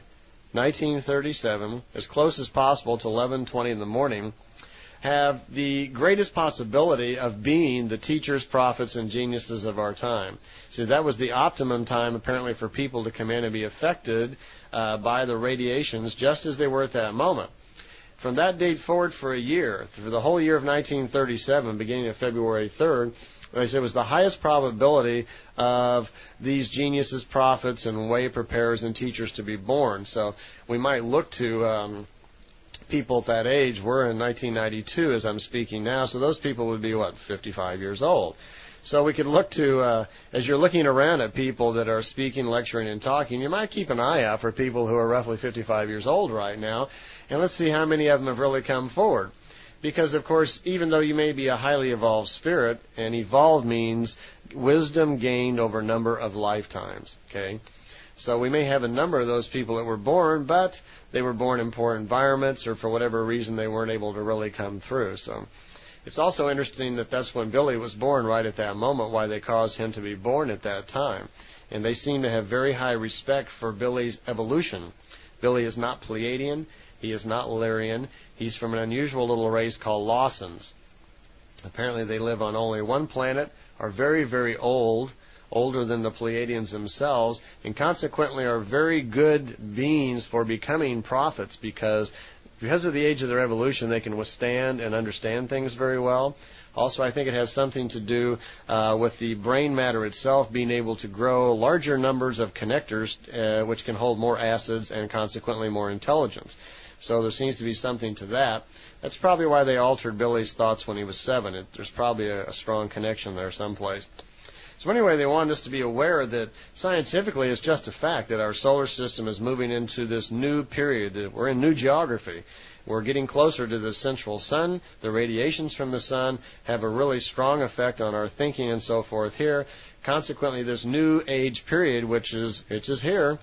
1937, as close as possible to 11:20 in the morning, have the greatest possibility of being the teachers, prophets, and geniuses of our time. So that was the optimum time, apparently, for people to come in and be affected by the radiations, just as they were at that moment. From that date forward for a year, through the whole year of 1937, beginning of February 3rd, like I said, it was the highest probability of these geniuses, prophets, and way preparers and teachers to be born. So we might look to people at that age. We're in 1992 as I'm speaking now, so those people would be, 55 years old. So we could look to, as you're looking around at people that are speaking, lecturing, and talking, you might keep an eye out for people who are roughly 55 years old right now, and let's see how many of them have really come forward. Because, of course, even though you may be a highly evolved spirit, and evolved means wisdom gained over a number of lifetimes, okay? So we may have a number of those people that were born, but they were born in poor environments, or for whatever reason they weren't able to really come through. So it's also interesting that that's when Billy was born, right at that moment, why they caused him to be born at that time. And they seem to have very high respect for Billy's evolution. Billy is not Pleiadian. He is not Lyrian. He's from an unusual little race called Lawsons. Apparently they live on only one planet, are very, very old, older than the Pleiadians themselves, and consequently are very good beings for becoming prophets because of the age of their evolution, they can withstand and understand things very well. Also, I think it has something to do with the brain matter itself being able to grow larger numbers of connectors, which can hold more acids and consequently more intelligence. So there seems to be something to that. That's probably why they altered Billy's thoughts when he was 7. There's probably a strong connection there someplace. So anyway, they wanted us to be aware that scientifically it's just a fact that our solar system is moving into this new period, that we're in new geography. We're getting closer to the central sun. The radiations from the sun have a really strong effect on our thinking and so forth here. Consequently, this new age period, which is here,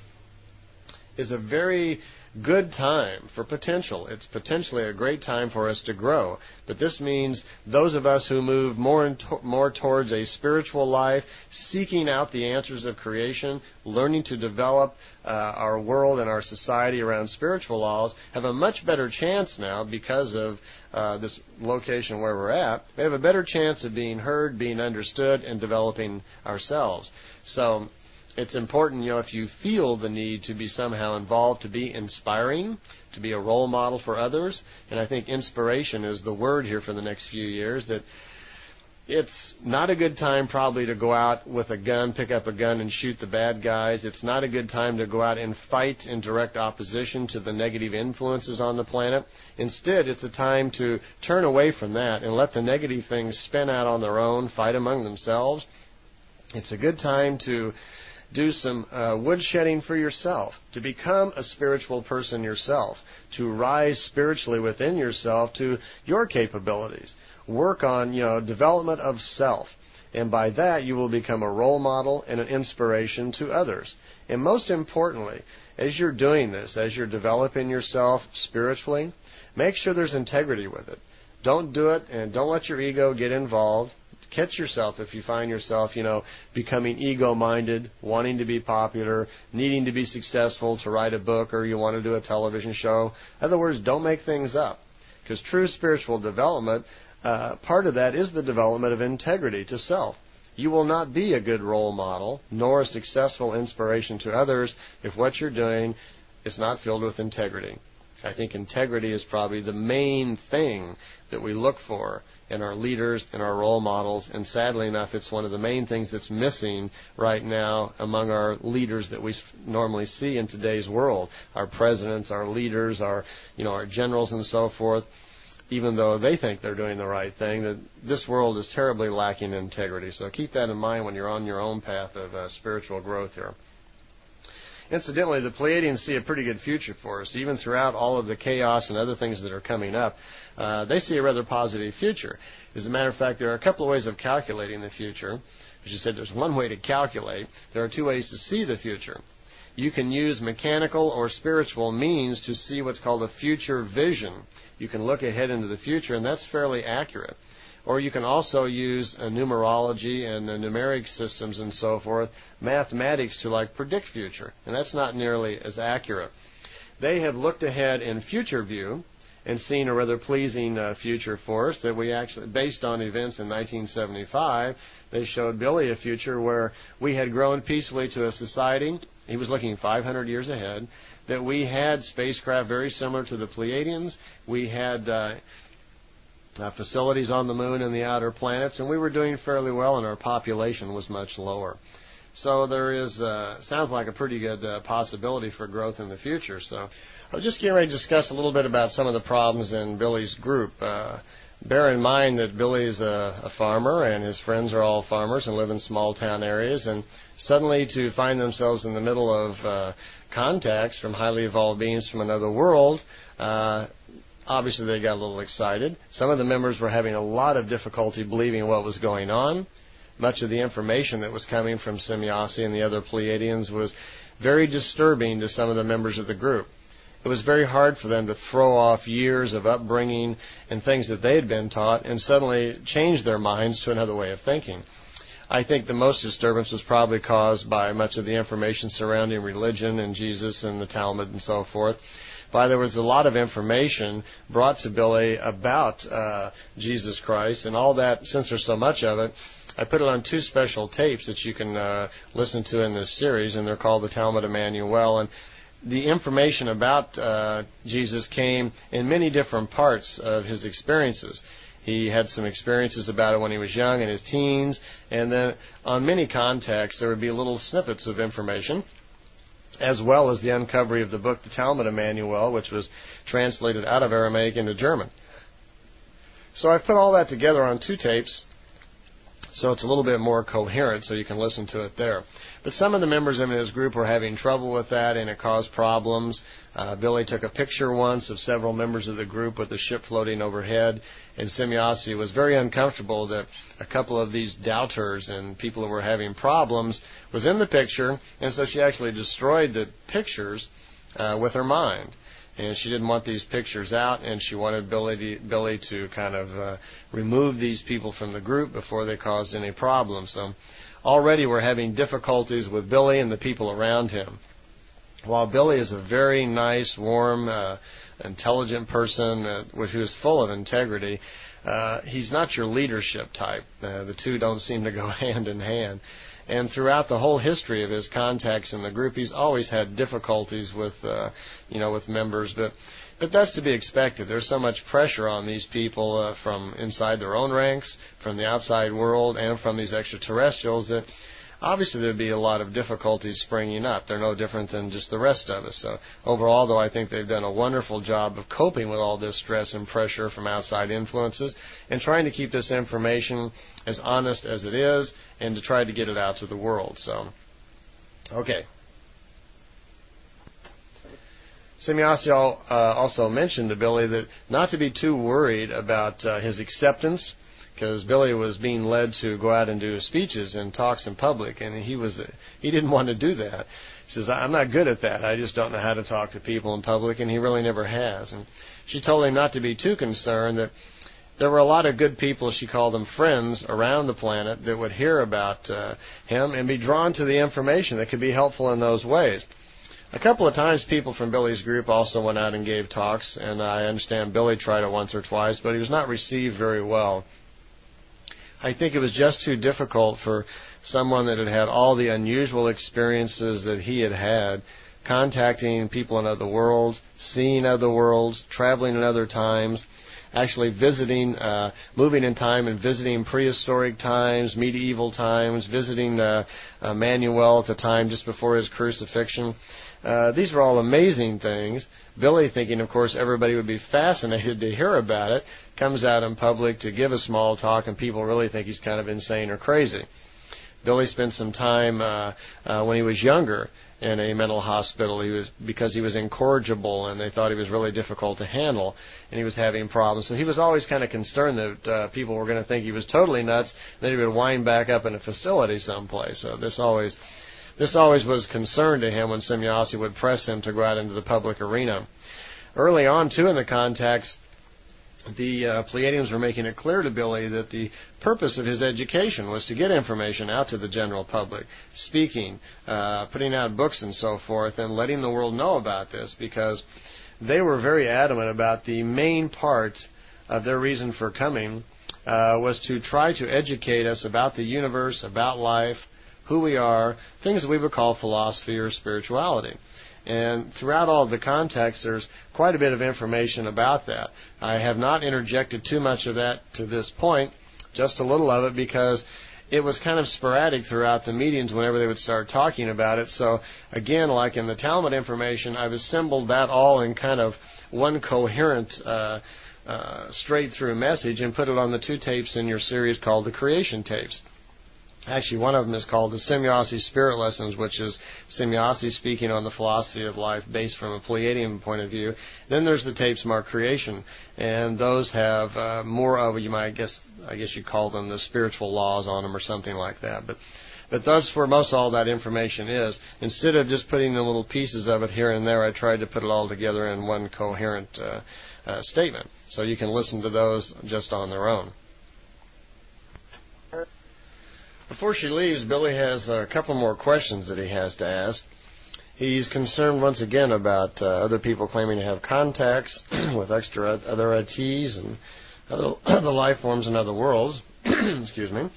is a very good time for potential. It's potentially a great time for us to grow. But this means those of us who move more towards a spiritual life, seeking out the answers of creation, learning to develop our world and our society around spiritual laws, have a much better chance now because of this location where we're at. We have a better chance of being heard, being understood, and developing ourselves. So it's important, if you feel the need to be somehow involved, to be inspiring, to be a role model for others. And I think inspiration is the word here for the next few years, that it's not a good time probably to go out with a gun, pick up a gun and shoot the bad guys. It's not a good time to go out and fight in direct opposition to the negative influences on the planet. Instead, it's a time to turn away from that and let the negative things spin out on their own, fight among themselves. It's a good time to do some woodshedding for yourself, to become a spiritual person yourself, to rise spiritually within yourself to your capabilities. Work on, development of self. And by that, you will become a role model and an inspiration to others. And most importantly, as you're doing this, as you're developing yourself spiritually, make sure there's integrity with it. Don't do it, and don't let your ego get involved. Catch yourself if you find yourself, becoming ego-minded, wanting to be popular, needing to be successful to write a book, or you want to do a television show. In other words, don't make things up. Because true spiritual development, part of that is the development of integrity to self. You will not be a good role model, nor a successful inspiration to others if what you're doing is not filled with integrity. I think integrity is probably the main thing that we look for in our leaders and our role models, and sadly enough, it's one of the main things that's missing right now among our leaders that we normally see in today's world. Our presidents, our leaders, our generals and so forth, even though they think they're doing the right thing, that this world is terribly lacking in integrity. So keep that in mind when you're on your own path of spiritual growth here. Incidentally, the Pleiadians see a pretty good future for us. Even throughout all of the chaos and other things that are coming up, they see a rather positive future. As a matter of fact, there are a couple of ways of calculating the future. As you said, there's one way to calculate. There are two ways to see the future. You can use mechanical or spiritual means to see what's called a future vision. You can look ahead into the future, and that's fairly accurate. Or you can also use numerology and the numeric systems and so forth, mathematics to predict future. And that's not nearly as accurate. They have looked ahead in future view and seen a rather pleasing future for us that we actually, based on events in 1975, they showed Billy a future where we had grown peacefully to a society. He was looking 500 years ahead. That we had spacecraft very similar to the Pleiadians. We had facilities on the moon and the outer planets, and we were doing fairly well, and our population was much lower. So there is, sounds like a pretty good possibility for growth in the future. So I'm just getting ready to discuss a little bit about some of the problems in Billy's group. Bear in mind that Billy is a farmer, and his friends are all farmers and live in small town areas, and suddenly to find themselves in the middle of contacts from highly evolved beings from another world, obviously they got a little excited. Some of the members were having a lot of difficulty believing what was going on. Much of the information that was coming from Semjase and the other Pleiadians was very disturbing to some of the members of the group. It was very hard for them to throw off years of upbringing and things that they had been taught and suddenly change their minds to another way of thinking. I think the most disturbance was probably caused by much of the information surrounding religion and Jesus and the Talmud and so forth. There was a lot of information brought to Billy about Jesus Christ and all that. Since there's so much of it, I put it on two special tapes that you can listen to in this series, and they're called the Talmud Emmanuel. And the information about Jesus came in many different parts of his experiences. He had some experiences about it when he was young, in his teens, and then on many contacts there would be little snippets of information, as well as the uncovering of the book, the Talmud Emmanuel, which was translated out of Aramaic into German. So I've put all that together on two tapes, so it's a little bit more coherent, so you can listen to it there. But some of the members in his group were having trouble with that, and it caused problems. Billy took a picture once of several members of the group with the ship floating overhead, and Semjase was very uncomfortable that a couple of these doubters and people who were having problems was in the picture, and so she actually destroyed the pictures with her mind. And she didn't want these pictures out, and she wanted Billy to kind of remove these people from the group before they caused any problems. So already we're having difficulties with Billy and the people around him. While Billy is a very nice, warm, intelligent person who is full of integrity, he's not your leadership type. The two don't seem to go hand in hand. And throughout the whole history of his contacts in the group, he's always had difficulties with, with members. But that's to be expected. There's so much pressure on these people from inside their own ranks, from the outside world, and from these extraterrestrials that obviously there'd be a lot of difficulties springing up. They're no different than just the rest of us. So overall, though, I think they've done a wonderful job of coping with all this stress and pressure from outside influences and trying to keep this information as honest as it is and to try to get it out to the world. So, okay. Semjase also mentioned to Billy that not to be too worried about his acceptance, because Billy was being led to go out and do speeches and talks in public, and he didn't want to do that. He says, I'm not good at that. I just don't know how to talk to people in public, and he really never has. And she told him not to be too concerned, that there were a lot of good people, she called them friends, around the planet that would hear about him and be drawn to the information that could be helpful in those ways. A couple of times people from Billy's group also went out and gave talks, and I understand Billy tried it once or twice, but he was not received very well. I think it was just too difficult for someone that had had all the unusual experiences that he had had, contacting people in other worlds, seeing other worlds, traveling in other times, actually visiting, moving in time and visiting prehistoric times, medieval times, visiting Emmanuel at the time just before his crucifixion. These were all amazing things. Billy, thinking, of course, everybody would be fascinated to hear about it, comes out in public to give a small talk, and people really think he's kind of insane or crazy. Billy spent some time when he was younger in a mental hospital. Because he was incorrigible, and they thought he was really difficult to handle, and he was having problems. So he was always kind of concerned that people were going to think he was totally nuts, and then he would wind back up in a facility someplace. So this always was concern to him when Semjase would press him to go out into the public arena. Early on, too, in the contacts, the Pleiadians were making it clear to Billy that the purpose of his education was to get information out to the general public, speaking, putting out books and so forth, and letting the world know about this, because they were very adamant about the main part of their reason for coming was to try to educate us about the universe, about life, who we are, things that we would call philosophy or spirituality. And throughout all of the contacts, there's quite a bit of information about that. I have not interjected too much of that to this point, just a little of it, because it was kind of sporadic throughout the meetings whenever they would start talking about it. So, again, like in the Talmud information, I've assembled that all in kind of one coherent, straight-through message and put it on the 2 tapes in your series called the Creation Tapes. Actually, one of them is called the Semjase Spirit Lessons, which is Semjase speaking on the philosophy of life based from a Pleiadian point of view. Then there's the tapes marked Creation, and those have more of, I guess you call them the spiritual laws on them or something like that. But that's where most all that information is. Instead of just putting the little pieces of it here and there, I tried to put it all together in one coherent statement. So you can listen to those just on their own. Before she leaves, Billy has a couple more questions that he has to ask. He's concerned once again about other people claiming to have contacts with other entities and other life forms in other worlds. Excuse me.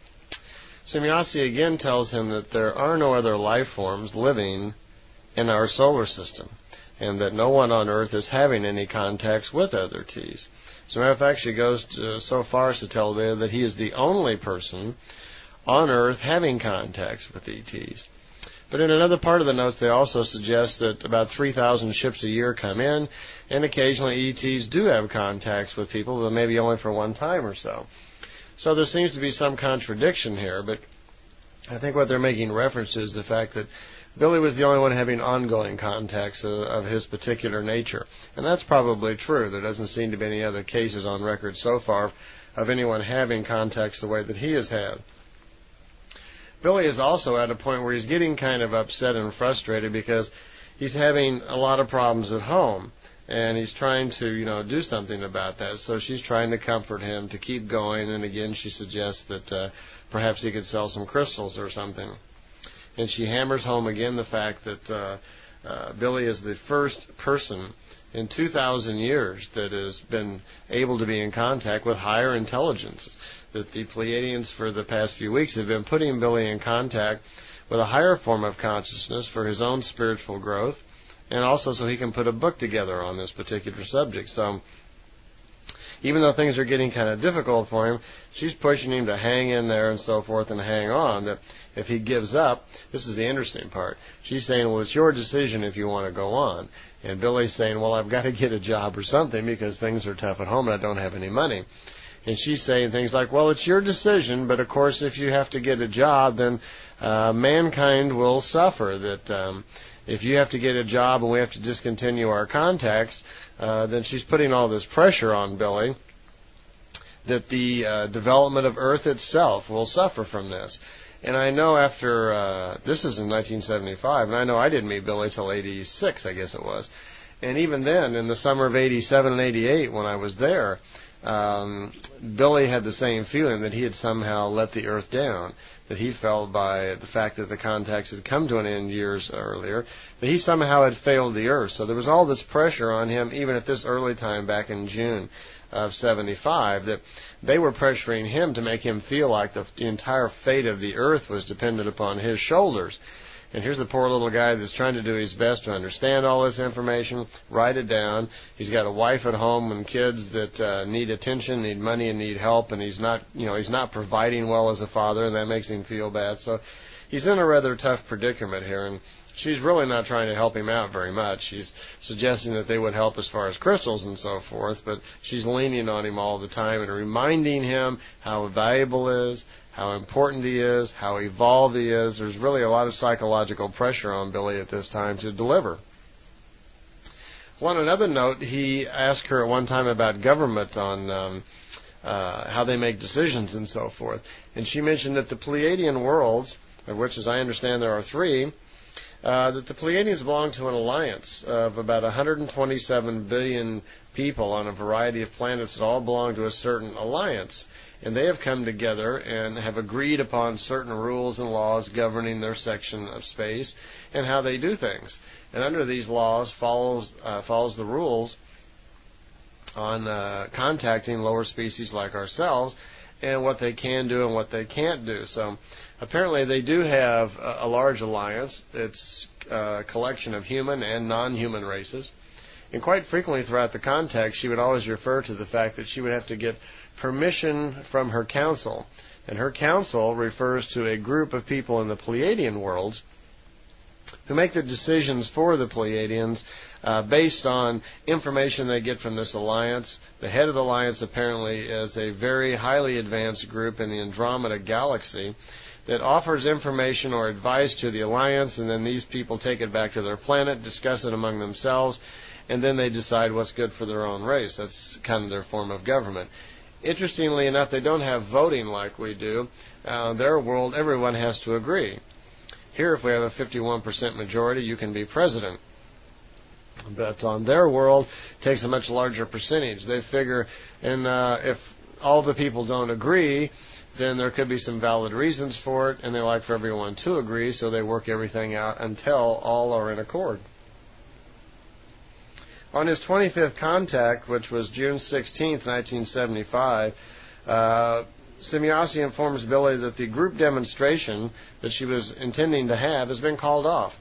Semjase again tells him that there are no other life forms living in our solar system, and that no one on Earth is having any contacts with other entities. As a matter of fact, she goes so far as to tell Billy that he is the only person on Earth having contacts with ETs. But in another part of the notes, they also suggest that about 3,000 ships a year come in, and occasionally ETs do have contacts with people, but maybe only for one time or so. So there seems to be some contradiction here, but I think what they're making reference to is the fact that Billy was the only one having ongoing contacts of his particular nature. And that's probably true. There doesn't seem to be any other cases on record so far of anyone having contacts the way that he has had. Billy is also at a point where he's getting kind of upset and frustrated because he's having a lot of problems at home, and he's trying to, do something about that. So she's trying to comfort him to keep going, and again she suggests that perhaps he could sell some crystals or something. And she hammers home again the fact that Billy is the first person in 2,000 years that has been able to be in contact with higher intelligence, that the Pleiadians for the past few weeks have been putting Billy in contact with a higher form of consciousness for his own spiritual growth, and also so he can put a book together on this particular subject. So even though things are getting kind of difficult for him, she's pushing him to hang in there and so forth and hang on, that if he gives up, this is the interesting part, she's saying, well, it's your decision if you want to go on. And Billy's saying, well, I've got to get a job or something because things are tough at home and I don't have any money. And she's saying things like, well, it's your decision, but of course if you have to get a job, then mankind will suffer. That if you have to get a job and we have to discontinue our contacts, then she's putting all this pressure on Billy that the development of Earth itself will suffer from this. And I know after, this is in 1975, and I know I didn't meet Billy till 86, I guess it was. And even then, in the summer of 87 and 88, when I was there, Billy had the same feeling that he had somehow let the earth down, that he felt by the fact that the contacts had come to an end years earlier, that he somehow had failed the earth. So there was all this pressure on him, even at this early time back in June of 75, that they were pressuring him to make him feel like the entire fate of the earth was dependent upon his shoulders. And here's the poor little guy that's trying to do his best to understand all this information, write it down. He's got a wife at home and kids that need attention, need money, and need help, and he's not providing well as a father, and that makes him feel bad. So he's in a rather tough predicament here, and she's really not trying to help him out very much. She's suggesting that they would help as far as crystals and so forth, but she's leaning on him all the time and reminding him how valuable he is, how important he is, how evolved he is. There's really a lot of psychological pressure on Billy at this time to deliver. On another note, he asked her at one time about government on how they make decisions and so forth. And she mentioned that the Pleiadian worlds, of which, as I understand, there are three, that the Pleiadians belong to an alliance of about 127 billion people on a variety of planets that all belong to a certain alliance. And they have come together and have agreed upon certain rules and laws governing their section of space and how they do things. And under these laws follows the rules on contacting lower species like ourselves and what they can do and what they can't do. So apparently they do have a large alliance. It's a collection of human and non-human races. And quite frequently throughout the contact, she would always refer to the fact that she would have to get permission from her council. And her council refers to a group of people in the Pleiadian worlds who make the decisions for the Pleiadians based on information they get from this alliance. The head of the alliance apparently is a very highly advanced group in the Andromeda galaxy that offers information or advice to the alliance, and then these people take it back to their planet, discuss it among themselves, and then they decide what's good for their own race. That's kind of their form of government. Interestingly enough, they don't have voting like we do. Their world, everyone has to agree. Here, if we have a 51% majority, you can be president. But on their world, it takes a much larger percentage. They figure, and if all the people don't agree, then there could be some valid reasons for it, and they like for everyone to agree, so they work everything out until all are in accord. On his 25th contact, which was June 16th, 1975, Semjase informs Billy that the group demonstration that she was intending to have has been called off.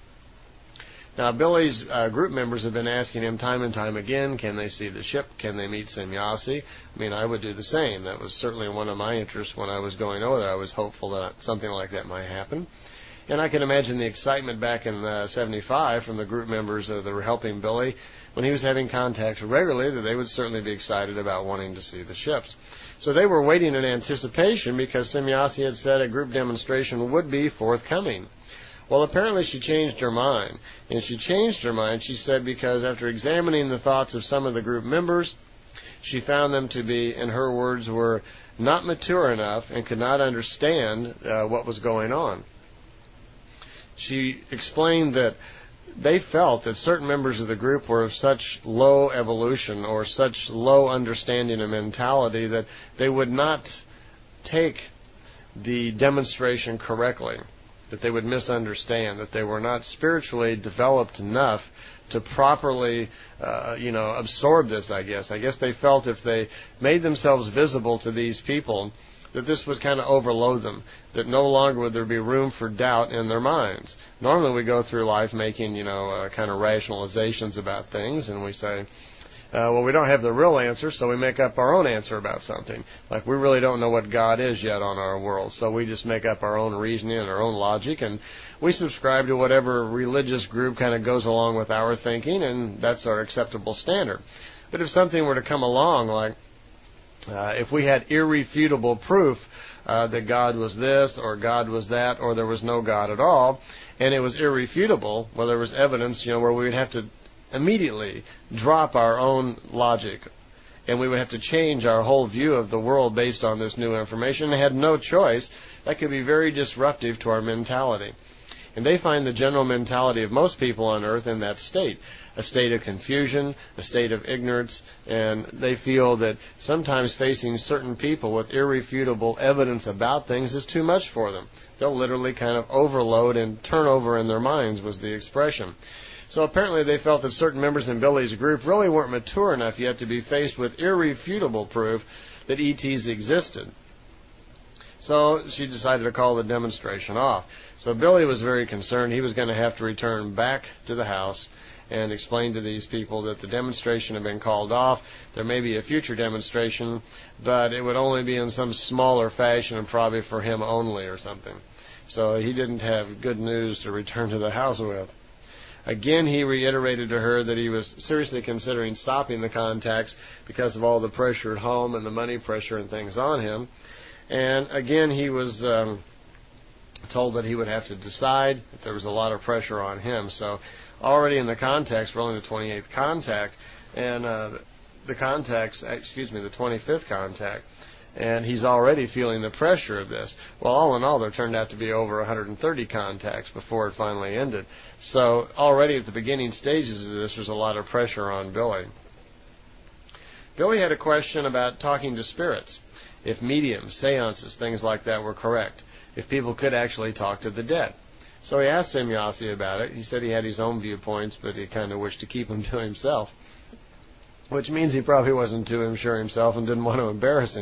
Now, Billy's group members have been asking him time and time again, can they see the ship? Can they meet Semjase? I mean, I would do the same. That was certainly one of my interests when I was going over there. I was hopeful that something like that might happen. And I can imagine the excitement back in 75 from the group members that were helping Billy when he was having contacts regularly, that they would certainly be excited about wanting to see the ships. So they were waiting in anticipation because Semjase had said a group demonstration would be forthcoming. Well, apparently she changed her mind. And she changed her mind, she said, because after examining the thoughts of some of the group members, she found them to be, in her words, were not mature enough and could not understand what was going on. She explained that they felt that certain members of the group were of such low evolution or such low understanding and mentality that they would not take the demonstration correctly, that they would misunderstand, that they were not spiritually developed enough to properly, absorb this, I guess. I guess they felt if they made themselves visible to these people, that this would kind of overload them, that no longer would there be room for doubt in their minds. Normally we go through life making, kind of rationalizations about things, and we say, we don't have the real answer, so we make up our own answer about something. Like we really don't know what God is yet on our world, so we just make up our own reasoning and our own logic, and we subscribe to whatever religious group kind of goes along with our thinking, and that's our acceptable standard. But if something were to come along, like if we had irrefutable proof that God was this or God was that or there was no God at all, and it was irrefutable, well, there was evidence, where we would have to immediately drop our own logic, and we would have to change our whole view of the world based on this new information, and had no choice. That could be very disruptive to our mentality. And they find the general mentality of most people on earth in that state, a state of confusion, a state of ignorance, and they feel that sometimes facing certain people with irrefutable evidence about things is too much for them. They'll literally kind of overload and turn over in their minds, was the expression. So apparently they felt that certain members in Billy's group really weren't mature enough yet to be faced with irrefutable proof that ETs existed. So she decided to call the demonstration off. So Billy was very concerned. He was going to have to return back to the house and explain to these people that the demonstration had been called off. There may be a future demonstration, but it would only be in some smaller fashion and probably for him only or something. So he didn't have good news to return to the house with. Again, he reiterated to her that he was seriously considering stopping the contacts because of all the pressure at home and the money pressure and things on him. And again, he was told that he would have to decide that there was a lot of pressure on him. So already in the contacts, we're only the 28th contact, and the 25th contact, and he's already feeling the pressure of this. Well, all in all, there turned out to be over 130 contacts before it finally ended. So already at the beginning stages of this, there's a lot of pressure on Billy. Billy had a question about talking to spirits, if mediums, seances, things like that were correct, if people could actually talk to the dead. So he asked Semjase about it. He said he had his own viewpoints, but he kind of wished to keep them to himself, which means he probably wasn't too sure himself and didn't want to embarrass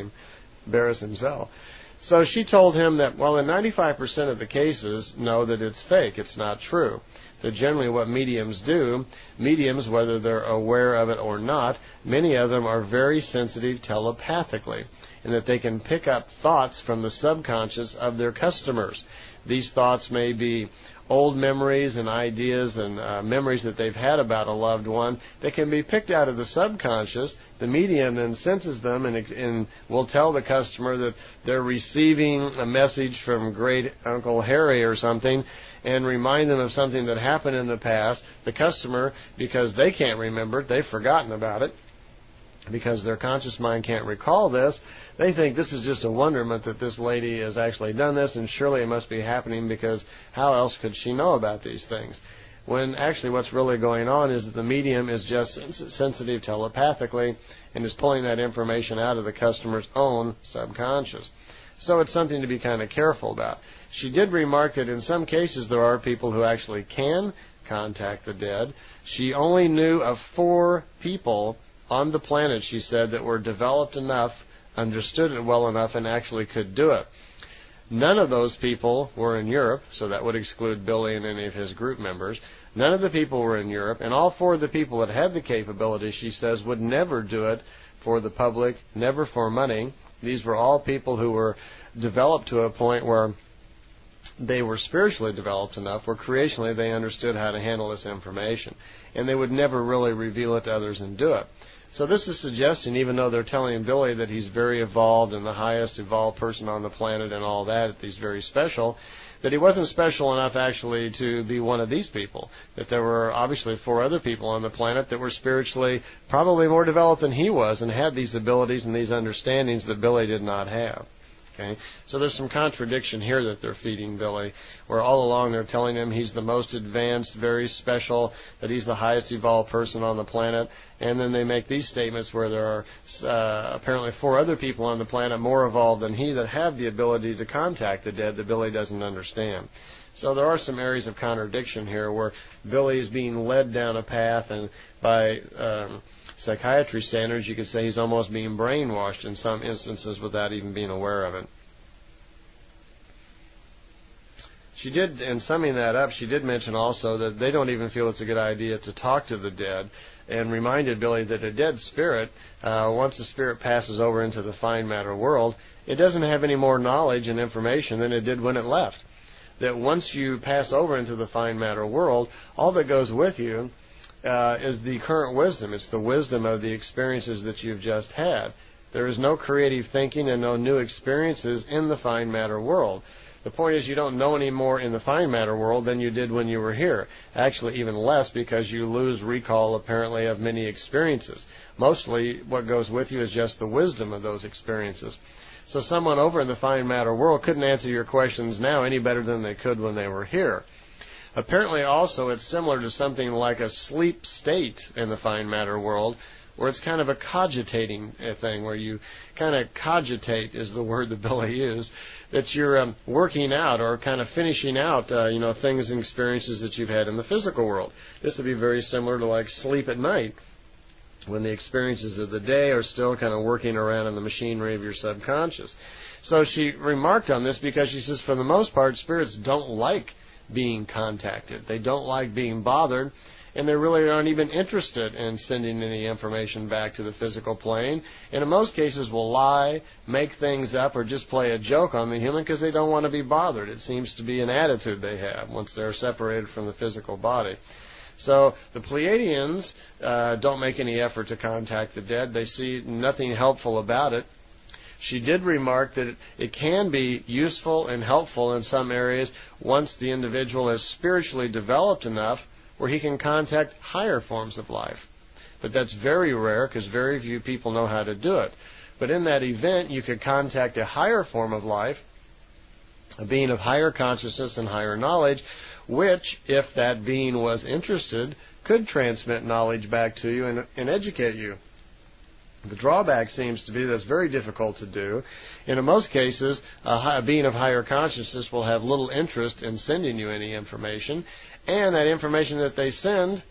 himself. So she told him that, well, in 95% of the cases, know that it's fake, it's not true. That generally what mediums do, mediums, whether they're aware of it or not, many of them are very sensitive telepathically, and that they can pick up thoughts from the subconscious of their customers. These thoughts may be old memories and ideas and memories that they've had about a loved one. They can be picked out of the subconscious. The medium then senses them and will tell the customer that they're receiving a message from great Uncle Harry or something and remind them of something that happened in the past. The customer, because they can't remember it, they've forgotten about it, because their conscious mind can't recall this, they think this is just a wonderment that this lady has actually done this, and surely it must be happening because how else could she know about these things? When actually what's really going on is that the medium is just sensitive telepathically and is pulling that information out of the customer's own subconscious. So it's something to be kind of careful about. She did remark that in some cases there are people who actually can contact the dead. She only knew of 4 people on the planet, she said, that were developed enough, understood it well enough, and actually could do it. None of those people were in Europe, so that would exclude Billy and any of his group members. None of the people were in Europe, and all 4 of the people that had the capability, she says, would never do it for the public, never for money. These were all people who were developed to a point where they were spiritually developed enough, where creationally they understood how to handle this information, and they would never really reveal it to others and do it. So this is suggesting, even though they're telling Billy that he's very evolved and the highest evolved person on the planet and all that he's very special, that he wasn't special enough actually to be one of these people. That there were obviously 4 other people on the planet that were spiritually probably more developed than he was and had these abilities and these understandings that Billy did not have. Okay? So there's some contradiction here that they're feeding Billy, where all along they're telling him he's the most advanced, very special, that he's the highest evolved person on the planet, and then they make these statements where there are apparently 4 other people on the planet more evolved than he that have the ability to contact the dead that Billy doesn't understand. So there are some areas of contradiction here where Billy is being led down a path, and by psychiatry standards, you could say he's almost being brainwashed in some instances without even being aware of it. She did, in summing that up, she did mention also that they don't even feel it's a good idea to talk to the dead, and reminded Billy that a dead spirit, once the spirit passes over into the fine matter world, it doesn't have any more knowledge and information than it did when it left. That once you pass over into the fine matter world, all that goes with you is the current wisdom. It's the wisdom of the experiences that you've just had. There is no creative thinking and no new experiences in the fine matter world. The point is you don't know any more in the fine matter world than you did when you were here. Actually, even less, because you lose recall, apparently, of many experiences. Mostly what goes with you is just the wisdom of those experiences. So someone over in the fine matter world couldn't answer your questions now any better than they could when they were here. Apparently also it's similar to something like a sleep state in the fine matter world, where it's kind of a cogitating thing, where you kind of cogitate is the word that Billy used, that you're working out or kind of finishing out, things and experiences that you've had in the physical world. This would be very similar to like sleep at night, when the experiences of the day are still kind of working around in the machinery of your subconscious. So she remarked on this because she says, for the most part, spirits don't like being contacted. They don't like being bothered, and they really aren't even interested in sending any information back to the physical plane. And in most cases will lie, make things up, or just play a joke on the human because they don't want to be bothered. It seems to be an attitude they have once they're separated from the physical body. So the Pleiadians don't make any effort to contact the dead. They see nothing helpful about it. She did remark that it can be useful and helpful in some areas once the individual is spiritually developed enough where he can contact higher forms of life. But that's very rare because very few people know how to do it. But in that event, you could contact a higher form of life, a being of higher consciousness and higher knowledge, which, if that being was interested, could transmit knowledge back to you and educate you. The drawback seems to be that it's very difficult to do. And in most cases, a being of higher consciousness will have little interest in sending you any information, and that information that they send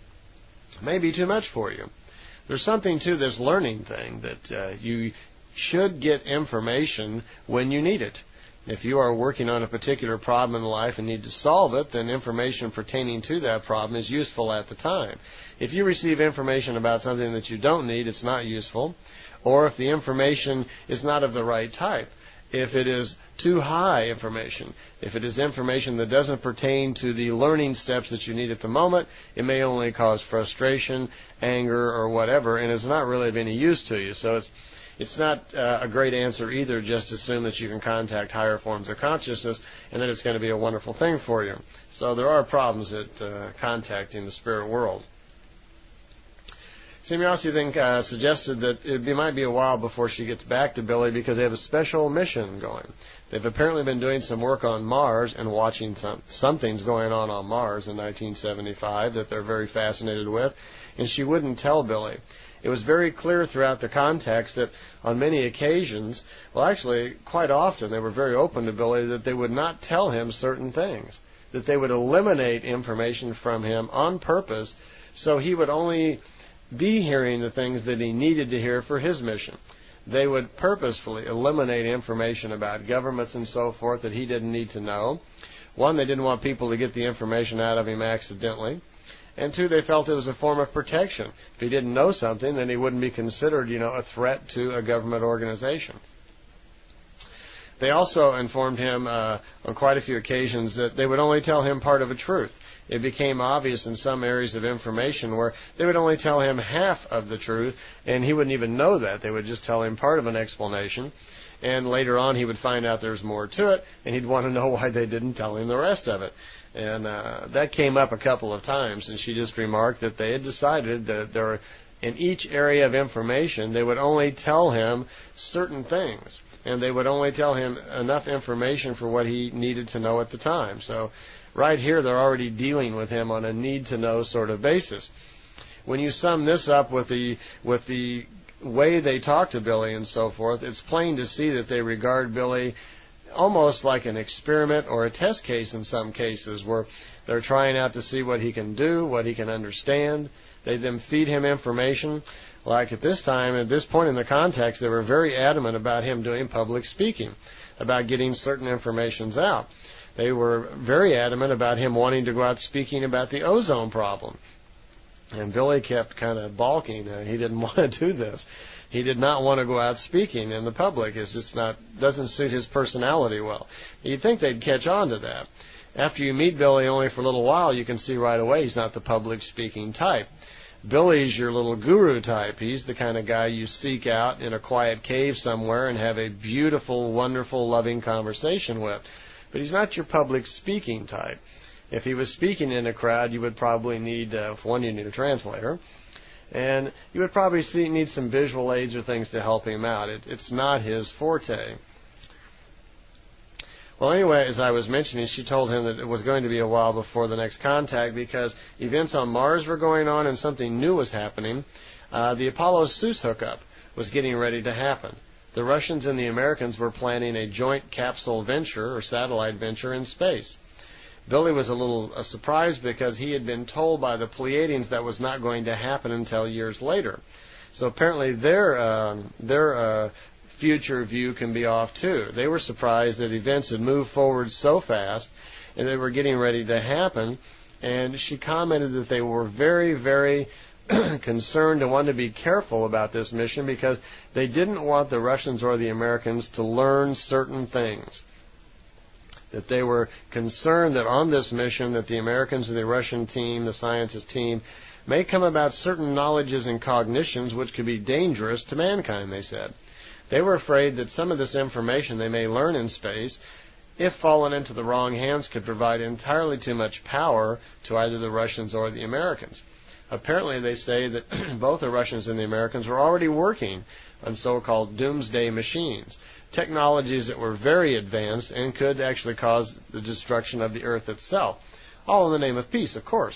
may be too much for you. There's something to this learning thing that you should get information when you need it. If you are working on a particular problem in life and need to solve it, then information pertaining to that problem is useful at the time. If you receive information about something that you don't need, it's not useful. Or if the information is not of the right type, if it is too high information, if it is information that doesn't pertain to the learning steps that you need at the moment, it may only cause frustration, anger, or whatever, and it's not really of any use to you. So it's not a great answer either, just assume that you can contact higher forms of consciousness and that it's going to be a wonderful thing for you. So there are problems at contacting the spirit world. Semyasi then suggested that it might be a while before she gets back to Billy because they have a special mission going. They've apparently been doing some work on Mars and watching something's going on Mars in 1975 that they're very fascinated with, and she wouldn't tell Billy. It was very clear throughout the context that on many occasions, well actually quite often, they were very open to Billy that they would not tell him certain things, that they would eliminate information from him on purpose so he would only be hearing the things that he needed to hear for his mission. They would purposefully eliminate information about governments and so forth that he didn't need to know. One, they didn't want people to get the information out of him accidentally. And two, they felt it was a form of protection. If he didn't know something, then he wouldn't be considered, a threat to a government organization. They also informed him on quite a few occasions that they would only tell him part of a truth. It became obvious in some areas of information where they would only tell him half of the truth, and he wouldn't even know that. They would just tell him part of an explanation, and later on he would find out there's more to it, and he'd want to know why they didn't tell him the rest of it. And that came up a couple of times, and she just remarked that they had decided that in each area of information, they would only tell him certain things, and they would only tell him enough information for what he needed to know at the time. So right here, they're already dealing with him on a need-to-know sort of basis. When you sum this up with the way they talk to Billy and so forth, it's plain to see that they regard Billy almost like an experiment or a test case in some cases, where they're trying out to see what he can do, what he can understand. They then feed him information. Like at this point in the context, they were very adamant about him doing public speaking, about getting certain informations out. They were very adamant about him wanting to go out speaking about the ozone problem. And Billy kept kind of balking. He didn't want to do this. He did not want to go out speaking in the public. It's just doesn't suit his personality well. You'd think they'd catch on to that. After you meet Billy only for a little while, you can see right away he's not the public speaking type. Billy's your little guru type. He's the kind of guy you seek out in a quiet cave somewhere and have a beautiful, wonderful, loving conversation with. But he's not your public speaking type. If he was speaking in a crowd, you would probably need, you need a translator. And you would probably need some visual aids or things to help him out. It's not his forte. Well, anyway, as I was mentioning, she told him that it was going to be a while before the next contact because events on Mars were going on and something new was happening. The Apollo-Soyuz hookup was getting ready to happen. The Russians and the Americans were planning a joint capsule venture or satellite venture in space. Billy was a little surprised because he had been told by the Pleiadians that was not going to happen until years later. So apparently their future view can be off too. They were surprised that events had moved forward so fast and they were getting ready to happen. And she commented that they were very, very concerned and wanted to be careful about this mission because they didn't want the Russians or the Americans to learn certain things. That they were concerned that on this mission that the Americans and the Russian team, the scientist team, may come about certain knowledges and cognitions which could be dangerous to mankind, they said. They were afraid that some of this information they may learn in space, if fallen into the wrong hands, could provide entirely too much power to either the Russians or the Americans. Apparently, they say that both the Russians and the Americans were already working on so-called doomsday machines, technologies that were very advanced and could actually cause the destruction of the Earth itself, all in the name of peace, of course.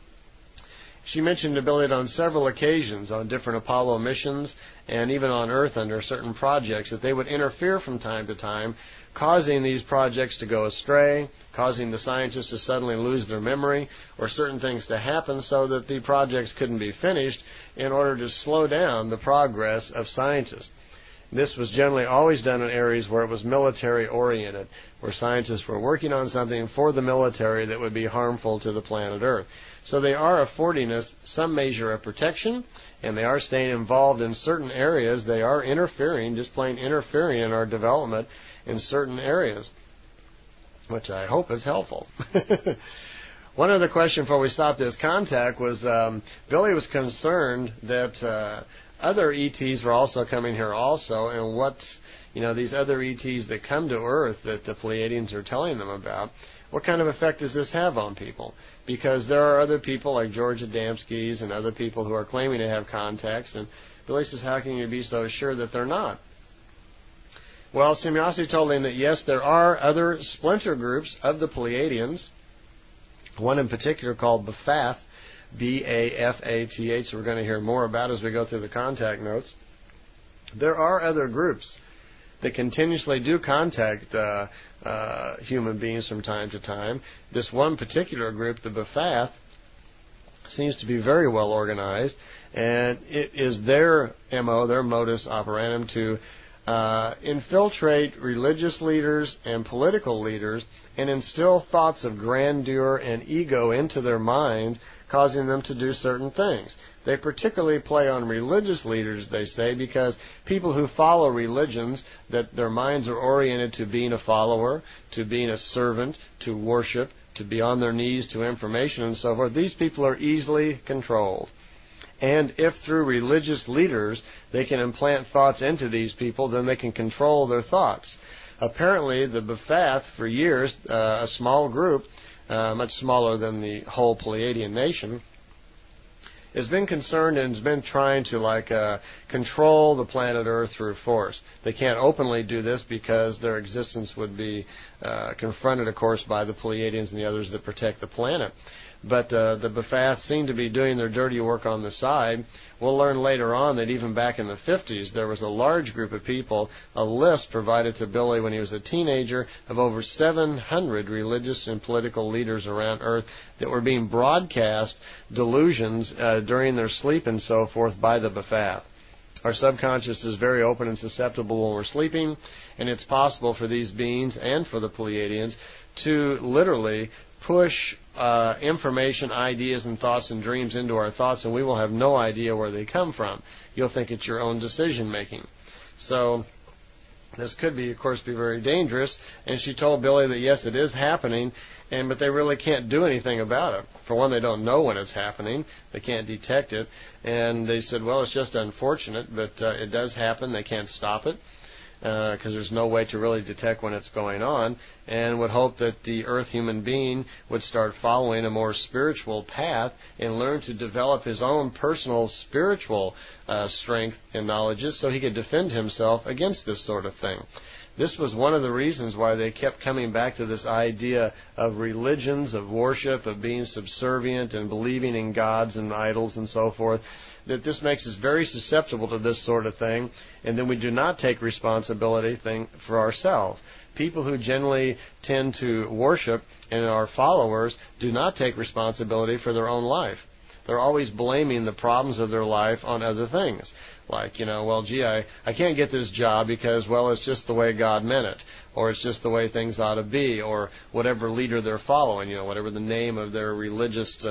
She mentioned to Billy that on several occasions on different Apollo missions and even on Earth under certain projects that they would interfere from time to time, causing these projects to go astray, causing the scientists to suddenly lose their memory, or certain things to happen so that the projects couldn't be finished in order to slow down the progress of scientists. This was generally always done in areas where it was military-oriented, where scientists were working on something for the military that would be harmful to the planet Earth. So they are affording us some measure of protection, and they are staying involved in certain areas. They are interfering, just plain interfering in our development in certain areas, which I hope is helpful. One other question before we stopped this contact was Billy was concerned that other ETs were also coming here also, and what, these other ETs that come to Earth that the Pleiadians are telling them about, what kind of effect does this have on people? Because there are other people like George Adamski's and other people who are claiming to have contacts, and Billy says, how can you be so sure that they're not? Well, Semyosi told him that yes, there are other splinter groups of the Pleiadians, one in particular called Bafath, B-A-F-A-T-H, we're going to hear more about as we go through the contact notes. There are other groups that continuously do contact human beings from time to time. This one particular group, the Bafath, seems to be very well organized, and it is their MO, their modus operandum, to infiltrate religious leaders and political leaders and instill thoughts of grandeur and ego into their minds, causing them to do certain things. They particularly play on religious leaders, they say, because people who follow religions, that their minds are oriented to being a follower, to being a servant, to worship, to be on their knees to information and so forth, these people are easily controlled. And if through religious leaders they can implant thoughts into these people, then they can control their thoughts. Apparently, the Bafath, for years, a small group, much smaller than the whole Pleiadian nation, has been concerned and has been trying to control the planet Earth through force. They can't openly do this because their existence would be confronted, of course, by the Pleiadians and the others that protect the planet. But the Bafath seem to be doing their dirty work on the side. We'll learn later on that even back in the 50s, there was a large group of people, a list provided to Billy when he was a teenager, of over 700 religious and political leaders around Earth that were being broadcast delusions during their sleep and so forth by the Bafath. Our subconscious is very open and susceptible when we're sleeping, and it's possible for these beings and for the Pleiadians to literally push information, ideas, and thoughts and dreams into our thoughts, and we will have no idea where they come from. You'll think it's your own decision-making. So this could be, of course, be very dangerous. And she told Billy that, yes, it is happening, but they really can't do anything about it. For one, they don't know when it's happening. They can't detect it. And they said, well, it's just unfortunate, but it does happen. They can't stop it because there's no way to really detect when it's going on, and would hope that the Earth human being would start following a more spiritual path and learn to develop his own personal spiritual strength and knowledges so he could defend himself against this sort of thing. This was one of the reasons why they kept coming back to this idea of religions, of worship, of being subservient and believing in gods and idols and so forth, that this makes us very susceptible to this sort of thing, and then we do not take responsibility for ourselves. People who generally tend to worship and are followers do not take responsibility for their own life. They're always blaming the problems of their life on other things. Like, well, gee, I can't get this job because, well, it's just the way God meant it, or it's just the way things ought to be, or whatever leader they're following, whatever the name of their religious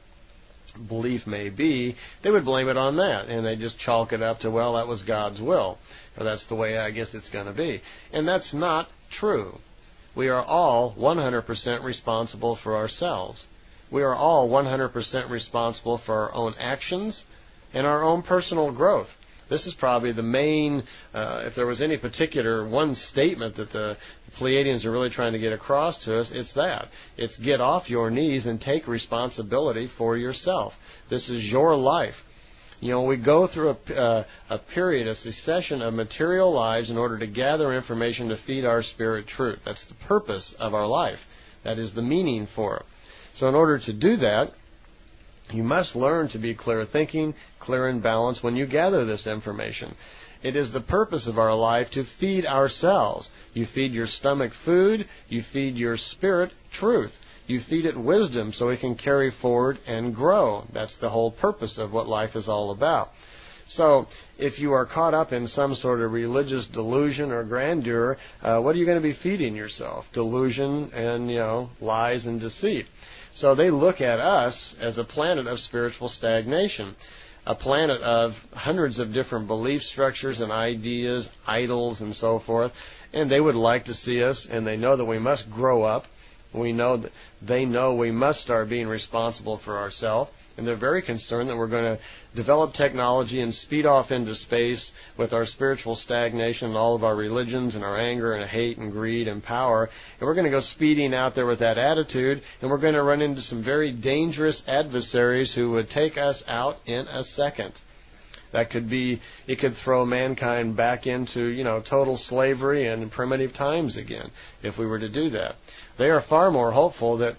belief may be, they would blame it on that, and they just chalk it up to, well, that was God's will, or that's the way I guess it's going to be. And that's not true. We are all 100% responsible for ourselves. We are all 100% responsible for our own actions and our own personal growth. This is probably the main, if there was any particular one statement that the Pleiadians are really trying to get across to us, it's that. It's get off your knees and take responsibility for yourself. This is your life. We go through a period, a succession of material lives in order to gather information to feed our spirit truth. That's the purpose of our life. That is the meaning for it. So in order to do that, you must learn to be clear thinking, clear and balanced when you gather this information. It is the purpose of our life to feed ourselves. You feed your stomach food, you feed your spirit truth. You feed it wisdom so it can carry forward and grow. That's the whole purpose of what life is all about. So if you are caught up in some sort of religious delusion or grandeur, what are you going to be feeding yourself? Delusion and, lies and deceit. So they look at us as a planet of spiritual stagnation, a planet of hundreds of different belief structures and ideas, idols and so forth, and they would like to see us, and they know that we must grow up. We know that they know we must start being responsible for ourselves, and they're very concerned that we're going to develop technology and speed off into space with our spiritual stagnation and all of our religions and our anger and hate and greed and power. And we're going to go speeding out there with that attitude, and we're going to run into some very dangerous adversaries who would take us out in a second. That could be, it could throw mankind back into, total slavery and primitive times again, if we were to do that. They are far more hopeful that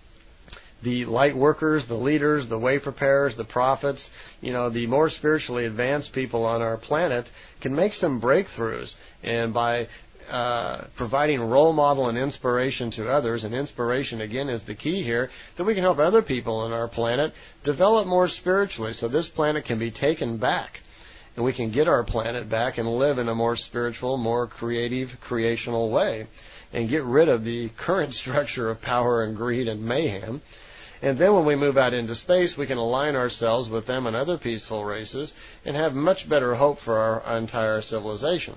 the light workers, the leaders, the way preparers, the prophets, the more spiritually advanced people on our planet can make some breakthroughs. And by providing role model and inspiration to others, and inspiration again is the key here, that we can help other people on our planet develop more spiritually so this planet can be taken back. And we can get our planet back and live in a more spiritual, more creative, creational way. And get rid of the current structure of power and greed and mayhem. And then when we move out into space, we can align ourselves with them and other peaceful races and have much better hope for our entire civilization.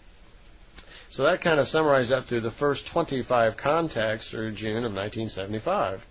So that kind of summarized up to the first 25 contacts through June of 1975.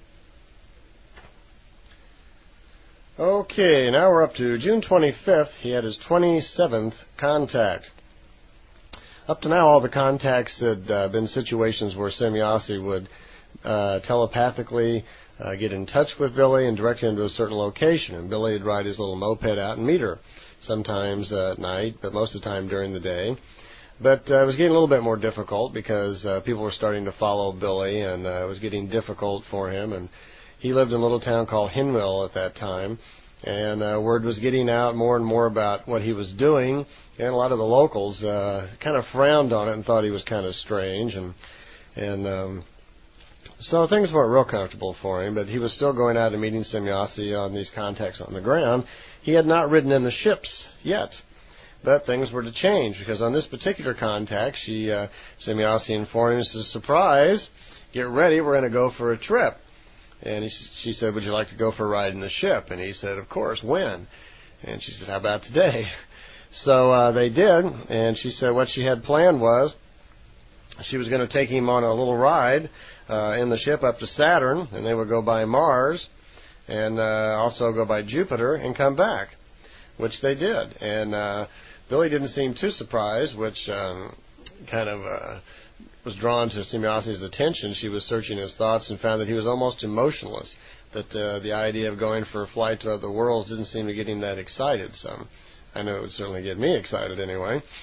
Okay, now we're up to June 25th. He had his 27th contact. Up to now, all the contacts had been situations where Semjase would telepathically get in touch with Billy and direct him to a certain location. And Billy would ride his little moped out and meet her, sometimes at night, but most of the time during the day. But it was getting a little bit more difficult because people were starting to follow Billy, and it was getting difficult for him. And he lived in a little town called Hinwil at that time. And word was getting out more and more about what he was doing, and a lot of the locals kind of frowned on it and thought he was kind of strange, and so things weren't real comfortable for him. But he was still going out and meeting Semjase on these contacts on the ground. He had not ridden in the ships yet, but things were to change because on this particular contact, Semjase informed him, says, "Surprise! Get ready, we're going to go for a trip." And she said, "Would you like to go for a ride in the ship?" And he said, "Of course, when?" And she said, "How about today?" So they did, and she said what she had planned was she was going to take him on a little ride in the ship up to Saturn, and they would go by Mars and also go by Jupiter and come back, which they did. And Billy didn't seem too surprised, which kind of was drawn to Semjase's attention. She was searching his thoughts and found that he was almost emotionless, that the idea of going for a flight to other worlds didn't seem to get him that excited. So I know it would certainly get me excited anyway.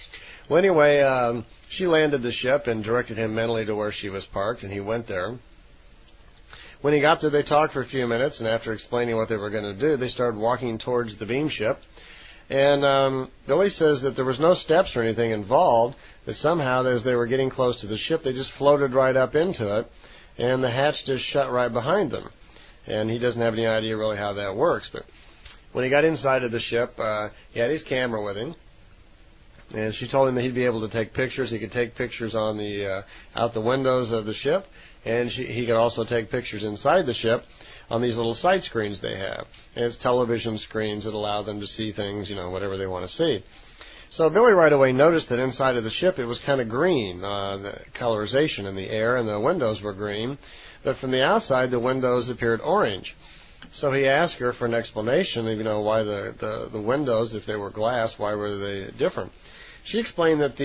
Well, anyway, she landed the ship and directed him mentally to where she was parked, and he went there. When he got there, they talked for a few minutes, and after explaining what they were going to do, they started walking towards the beam ship. And Billy says that there was no steps or anything involved, that somehow, as they were getting close to the ship, they just floated right up into it, and the hatch just shut right behind them. And he doesn't have any idea really how that works. But when he got inside of the ship, he had his camera with him, and she told him that he'd be able to take pictures. He could take pictures on the out the windows of the ship, and he could also take pictures inside the ship on these little sight screens they have. And it's television screens that allow them to see things, whatever they want to see. So Billy right away noticed that inside of the ship it was kind of green, the colorization in the air, and the windows were green. But from the outside, the windows appeared orange. So he asked her for an explanation, why the windows, if they were glass, why were they different? She explained that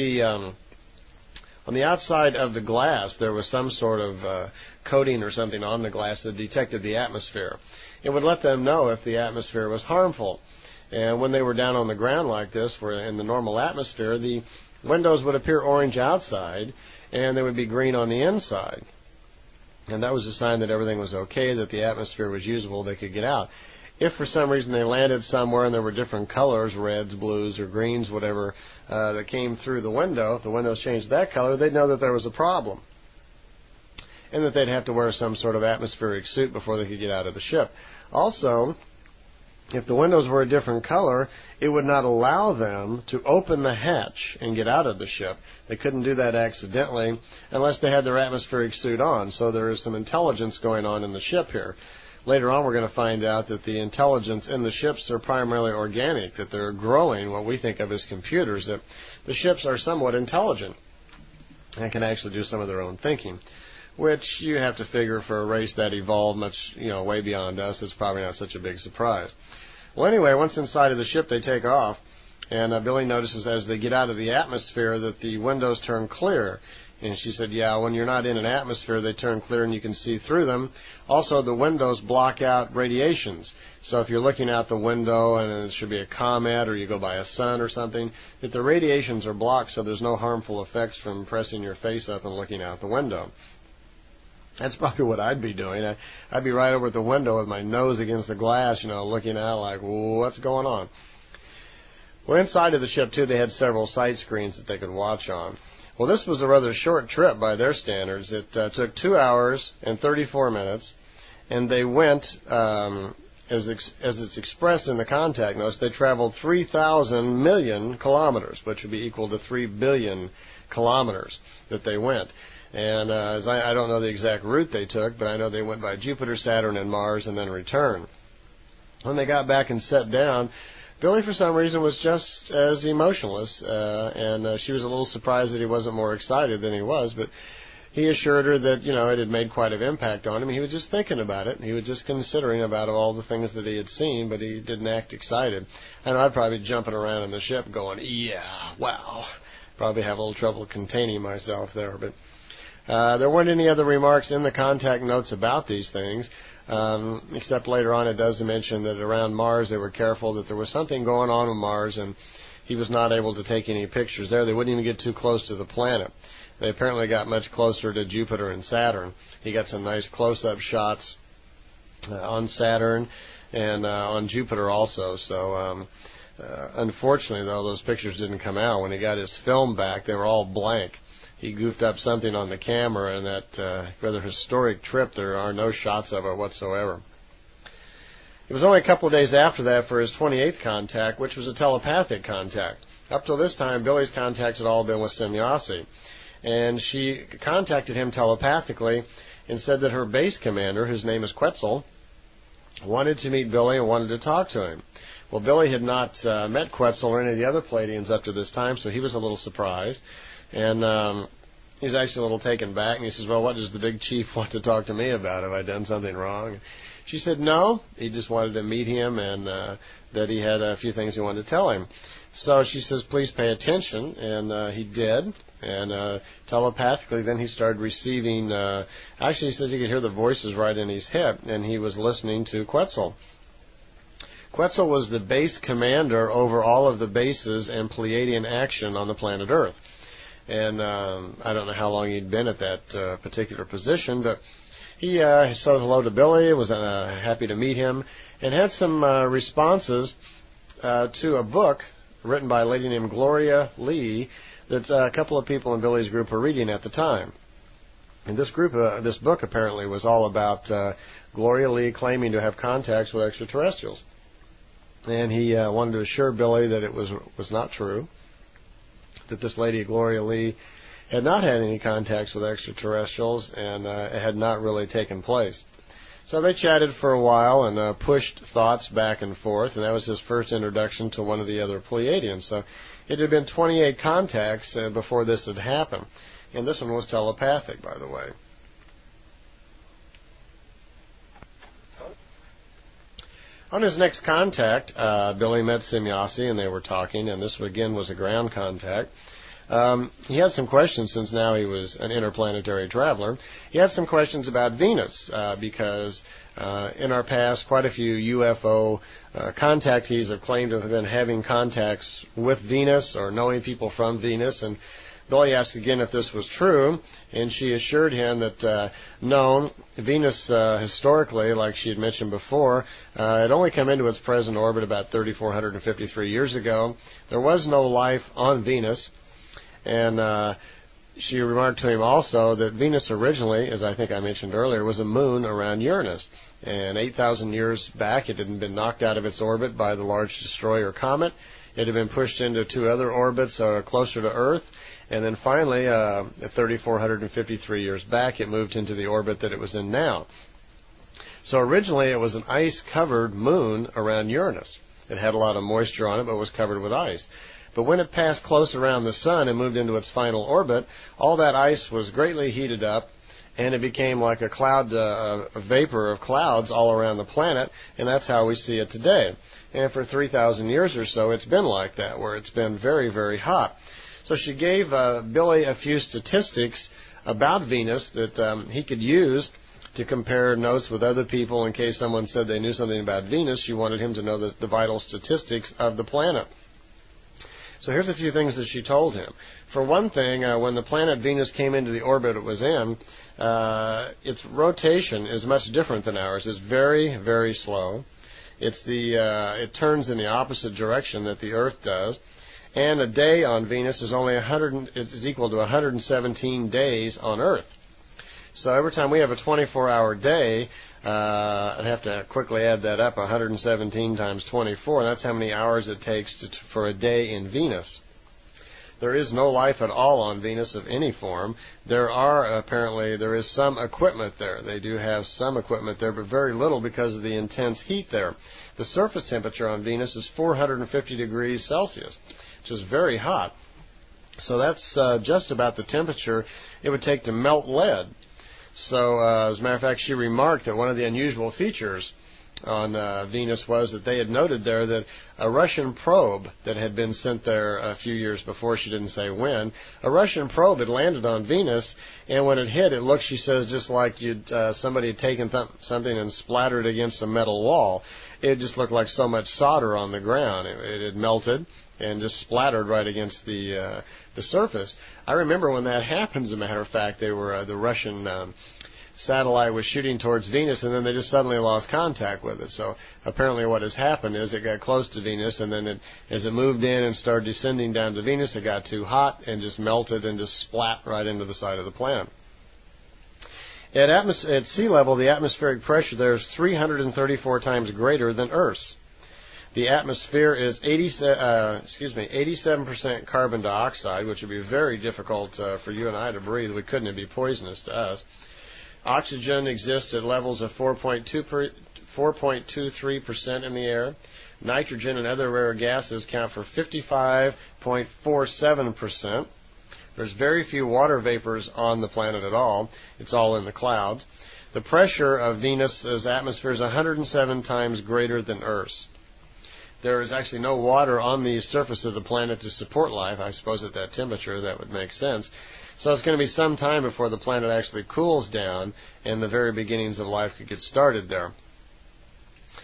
on the outside of the glass, there was some sort of coating or something on the glass that detected the atmosphere. It would let them know if the atmosphere was harmful. And when they were down on the ground like this, where in the normal atmosphere, the windows would appear orange outside, and they would be green on the inside. And that was a sign that everything was okay, that the atmosphere was usable, they could get out. If for some reason they landed somewhere and there were different colors, reds, blues, or greens, whatever, that came through the window, if the windows changed that color, they'd know that there was a problem. And that they'd have to wear some sort of atmospheric suit before they could get out of the ship. Also, if the windows were a different color, it would not allow them to open the hatch and get out of the ship. They couldn't do that accidentally unless they had their atmospheric suit on. So there is some intelligence going on in the ship here. Later on, we're going to find out that the intelligence in the ships are primarily organic, that they're growing what we think of as computers, that the ships are somewhat intelligent and can actually do some of their own thinking, which you have to figure for a race that evolved much, way beyond us. It's probably not such a big surprise. Well, anyway, once inside of the ship, they take off, and Billy notices as they get out of the atmosphere that the windows turn clear. And she said, yeah, when you're not in an atmosphere, they turn clear and you can see through them. Also, the windows block out radiations. So if you're looking out the window and it should be a comet or you go by a sun or something, that the radiations are blocked so there's no harmful effects from pressing your face up and looking out the window. That's probably what I'd be doing. I'd be right over at the window with my nose against the glass, looking out like, what's going on? Well, inside of the ship, too, they had several sight screens that they could watch on. Well, this was a rather short trip by their standards. It took 2 hours and 34 minutes, and they went, as it's expressed in the contact notes, they traveled 3,000 million kilometers, which would be equal to 3 billion kilometers that they went. And I don't know the exact route they took, but I know they went by Jupiter, Saturn, and Mars and then returned. When they got back and sat down, Billy, for some reason, was just as emotionless, and she was a little surprised that he wasn't more excited than he was, but he assured her that, it had made quite an impact on him. He was just thinking about it. He was just considering about all the things that he had seen, but he didn't act excited. I know I'd probably be jumping around in the ship going, yeah, wow. Probably have a little trouble containing myself there, but there weren't any other remarks in the contact notes about these things. Except later on it does mention that around Mars they were careful, that there was something going on with Mars and he was not able to take any pictures there. They wouldn't even get too close to the planet. They apparently got much closer to Jupiter and Saturn. He got some nice close-up shots on Saturn and on Jupiter also. So unfortunately, though, those pictures didn't come out. When he got his film back, they were all blank. He goofed up something on the camera, and that rather historic trip, there are no shots of it whatsoever. It was only a couple of days after that for his 28th contact, which was a telepathic contact. Up till this time, Billy's contacts had all been with Semjase. And she contacted him telepathically and said that her base commander, whose name is Quetzal, wanted to meet Billy and wanted to talk to him. Well, Billy had not met Quetzal or any of the other Pleiadians up to this time, so he was a little surprised. And he was actually a little taken back, and he says, well, what does the big chief want to talk to me about? Have I done something wrong? She said, no, he just wanted to meet him, and that he had a few things he wanted to tell him. So she says, please pay attention, and he did. And telepathically, then he started receiving, actually he says he could hear the voices right in his head, and he was listening to Quetzal. Quetzal was the base commander over all of the bases and Pleiadian action on the planet Earth. And I don't know how long he'd been at that particular position, but he said hello to Billy, was happy to meet him, and had some responses to a book written by a lady named Gloria Lee that a couple of people in Billy's group were reading at the time. And this book apparently was all about Gloria Lee claiming to have contacts with extraterrestrials. And he wanted to assure Billy that it was not true, that this lady, Gloria Lee, had not had any contacts with extraterrestrials, and it had not really taken place. So they chatted for a while and pushed thoughts back and forth, and that was his first introduction to one of the other Pleiadians. So it had been 28 contacts before this had happened. And this one was telepathic, by the way. On his next contact, Billy met Semjase, and they were talking, and this again was a ground contact. He had some questions, since now he was an interplanetary traveler. He had some questions about Venus, because in our past, quite a few UFO contactees have claimed to have been having contacts with Venus or knowing people from Venus, and Billy asked again if this was true, and she assured him that no, Venus historically, like she had mentioned before, had only come into its present orbit about 3,453 years ago. There was no life on Venus, and she remarked to him also that Venus originally, as I think I mentioned earlier, was a moon around Uranus, and 8,000 years back it had been knocked out of its orbit by the Large Destroyer comet. It had been pushed into two other orbits closer to Earth, and then finally, 3,453 years back, it moved into the orbit that it was in now. So originally, it was an ice-covered moon around Uranus. It had a lot of moisture on it, but was covered with ice. But when it passed close around the sun and moved into its final orbit, all that ice was greatly heated up, and it became like a cloud, a vapor of clouds all around the planet, and that's how we see it today. And for 3,000 years or so, it's been like that, where it's been very, very hot. So she gave Billy a few statistics about Venus that he could use to compare notes with other people in case someone said they knew something about Venus. She wanted him to know the vital statistics of the planet. So here's a few things that she told him. For one thing, when the planet Venus came into the orbit it was in, its rotation is much different than ours. It's very, very slow. It turns in the opposite direction that the Earth does. And a day on Venus is is equal to 117 days on Earth. So every time we have a 24-hour day, I'd have to quickly add that up, 117 times 24, and that's how many hours it takes for a day in Venus. There is no life at all on Venus of any form. There is some equipment there. They do have some equipment there, but very little because of the intense heat there. The surface temperature on Venus is 450 degrees Celsius, which is very hot. So that's just about the temperature it would take to melt lead. So, as a matter of fact, she remarked that one of the unusual features on Venus was that they had noted there that a Russian probe that had been sent there a few years before, she didn't say when, a Russian probe had landed on Venus, and when it hit, it looked, she says, just like somebody had taken something and splattered against a metal wall. It just looked like so much solder on the ground. It had melted and just splattered right against the surface. I remember when that happened, as a matter of fact, the Russian satellite was shooting towards Venus, and then they just suddenly lost contact with it. So apparently what has happened is it got close to Venus, and then as it moved in and started descending down to Venus, it got too hot and just melted and just splat right into the side of the planet. At sea level, the atmospheric pressure there is 334 times greater than Earth's. The atmosphere is 87% carbon dioxide, which would be very difficult for you and I to breathe. We couldn't. It'd be poisonous to us. Oxygen exists at levels of 4.23% in the air. Nitrogen and other rare gases count for 55.47%. There's very few water vapors on the planet at all. It's all in the clouds. The pressure of Venus's atmosphere is 107 times greater than Earth's. There is actually no water on the surface of the planet to support life. I suppose at that temperature that would make sense. So it's going to be some time before the planet actually cools down and the very beginnings of life could get started there.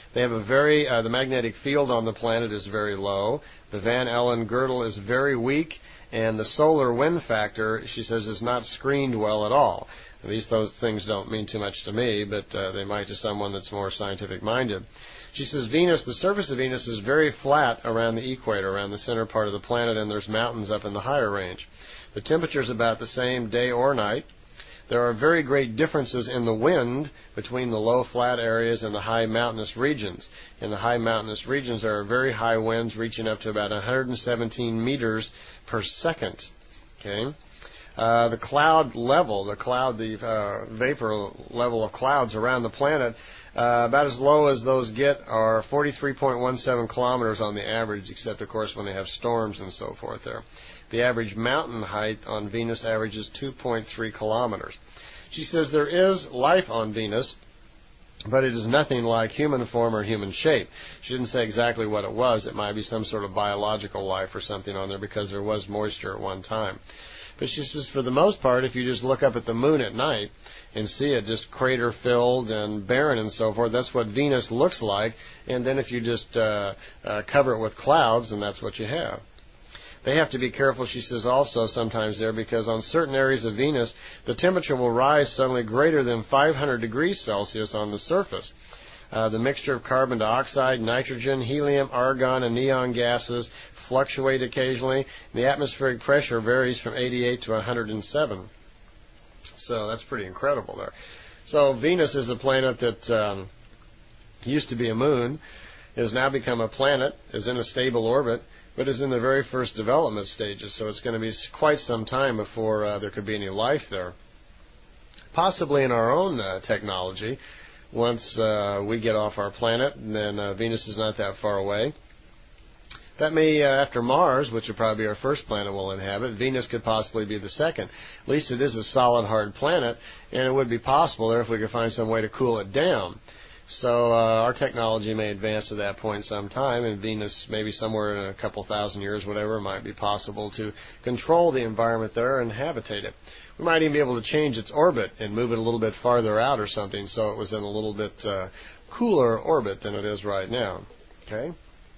They have the magnetic field on the planet is very low. The Van Allen girdle is very weak, and the solar wind factor, she says, is not screened well at all. Those things don't mean too much to me, but they might to someone that's more scientific minded. She says the surface of Venus is very flat around the equator, around the center part of the planet, and there's mountains up in the higher range. The temperature is about the same day or night. There are very great differences in the wind between the low flat areas and the high mountainous regions. In the high mountainous regions, there are very high winds reaching up to about 117 meters per second. Okay. The cloud level, the vapor level of clouds around the planet, about as low as those get, are 43.17 kilometers on the average, except, of course, when they have storms and so forth there. The average mountain height on Venus averages 2.3 kilometers. She says there is life on Venus, but it is nothing like human form or human shape. She didn't say exactly what it was. It might be some sort of biological life or something on there because there was moisture at one time. But she says for the most part, if you just look up at the moon at night and see it just crater-filled and barren and so forth, that's what Venus looks like. And then if you just cover it with clouds, then that's what you have. They have to be careful, she says, also sometimes there, because on certain areas of Venus, the temperature will rise suddenly greater than 500 degrees Celsius on the surface. The mixture of carbon dioxide, nitrogen, helium, argon, and neon gases fluctuate occasionally. The atmospheric pressure varies from 88 to 107. So that's pretty incredible there. So Venus is a planet that used to be a moon, has now become a planet, is in a stable orbit, but is in the very first development stages. So it's going to be quite some time before there could be any life there. Possibly in our own technology, once we get off our planet, then Venus is not that far away. That may, after Mars, which will probably be our first planet we'll inhabit, Venus could possibly be the second. At least it is a solid, hard planet, and it would be possible there if we could find some way to cool it down. So our technology may advance to that point sometime, and Venus, maybe somewhere in a couple thousand years, whatever, might be possible to control the environment there and habitate it. We might even be able to change its orbit and move it a little bit farther out or something so it was in a little bit cooler orbit than it is right now. Okay?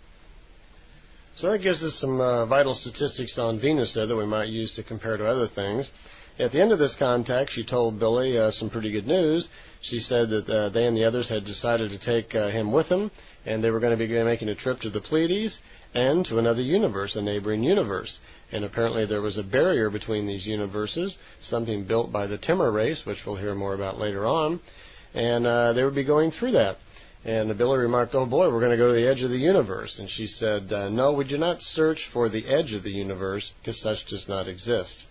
So that gives us some vital statistics on Venus there that we might use to compare to other things. At the end of this contact, she told Billy some pretty good news. She said that they and the others had decided to take him with them, and they were going to be making a trip to the Pleiades and to another universe, a neighboring universe. And apparently there was a barrier between these universes, something built by the Timur race, which we'll hear more about later on, and they would be going through that. And Billy remarked, "Oh boy, we're going to go to the edge of the universe." And she said, "No, we do not search for the edge of the universe, because such does not exist."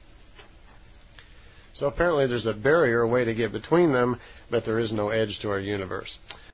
So apparently there's a barrier, a way to get between them, but there is no edge to our universe.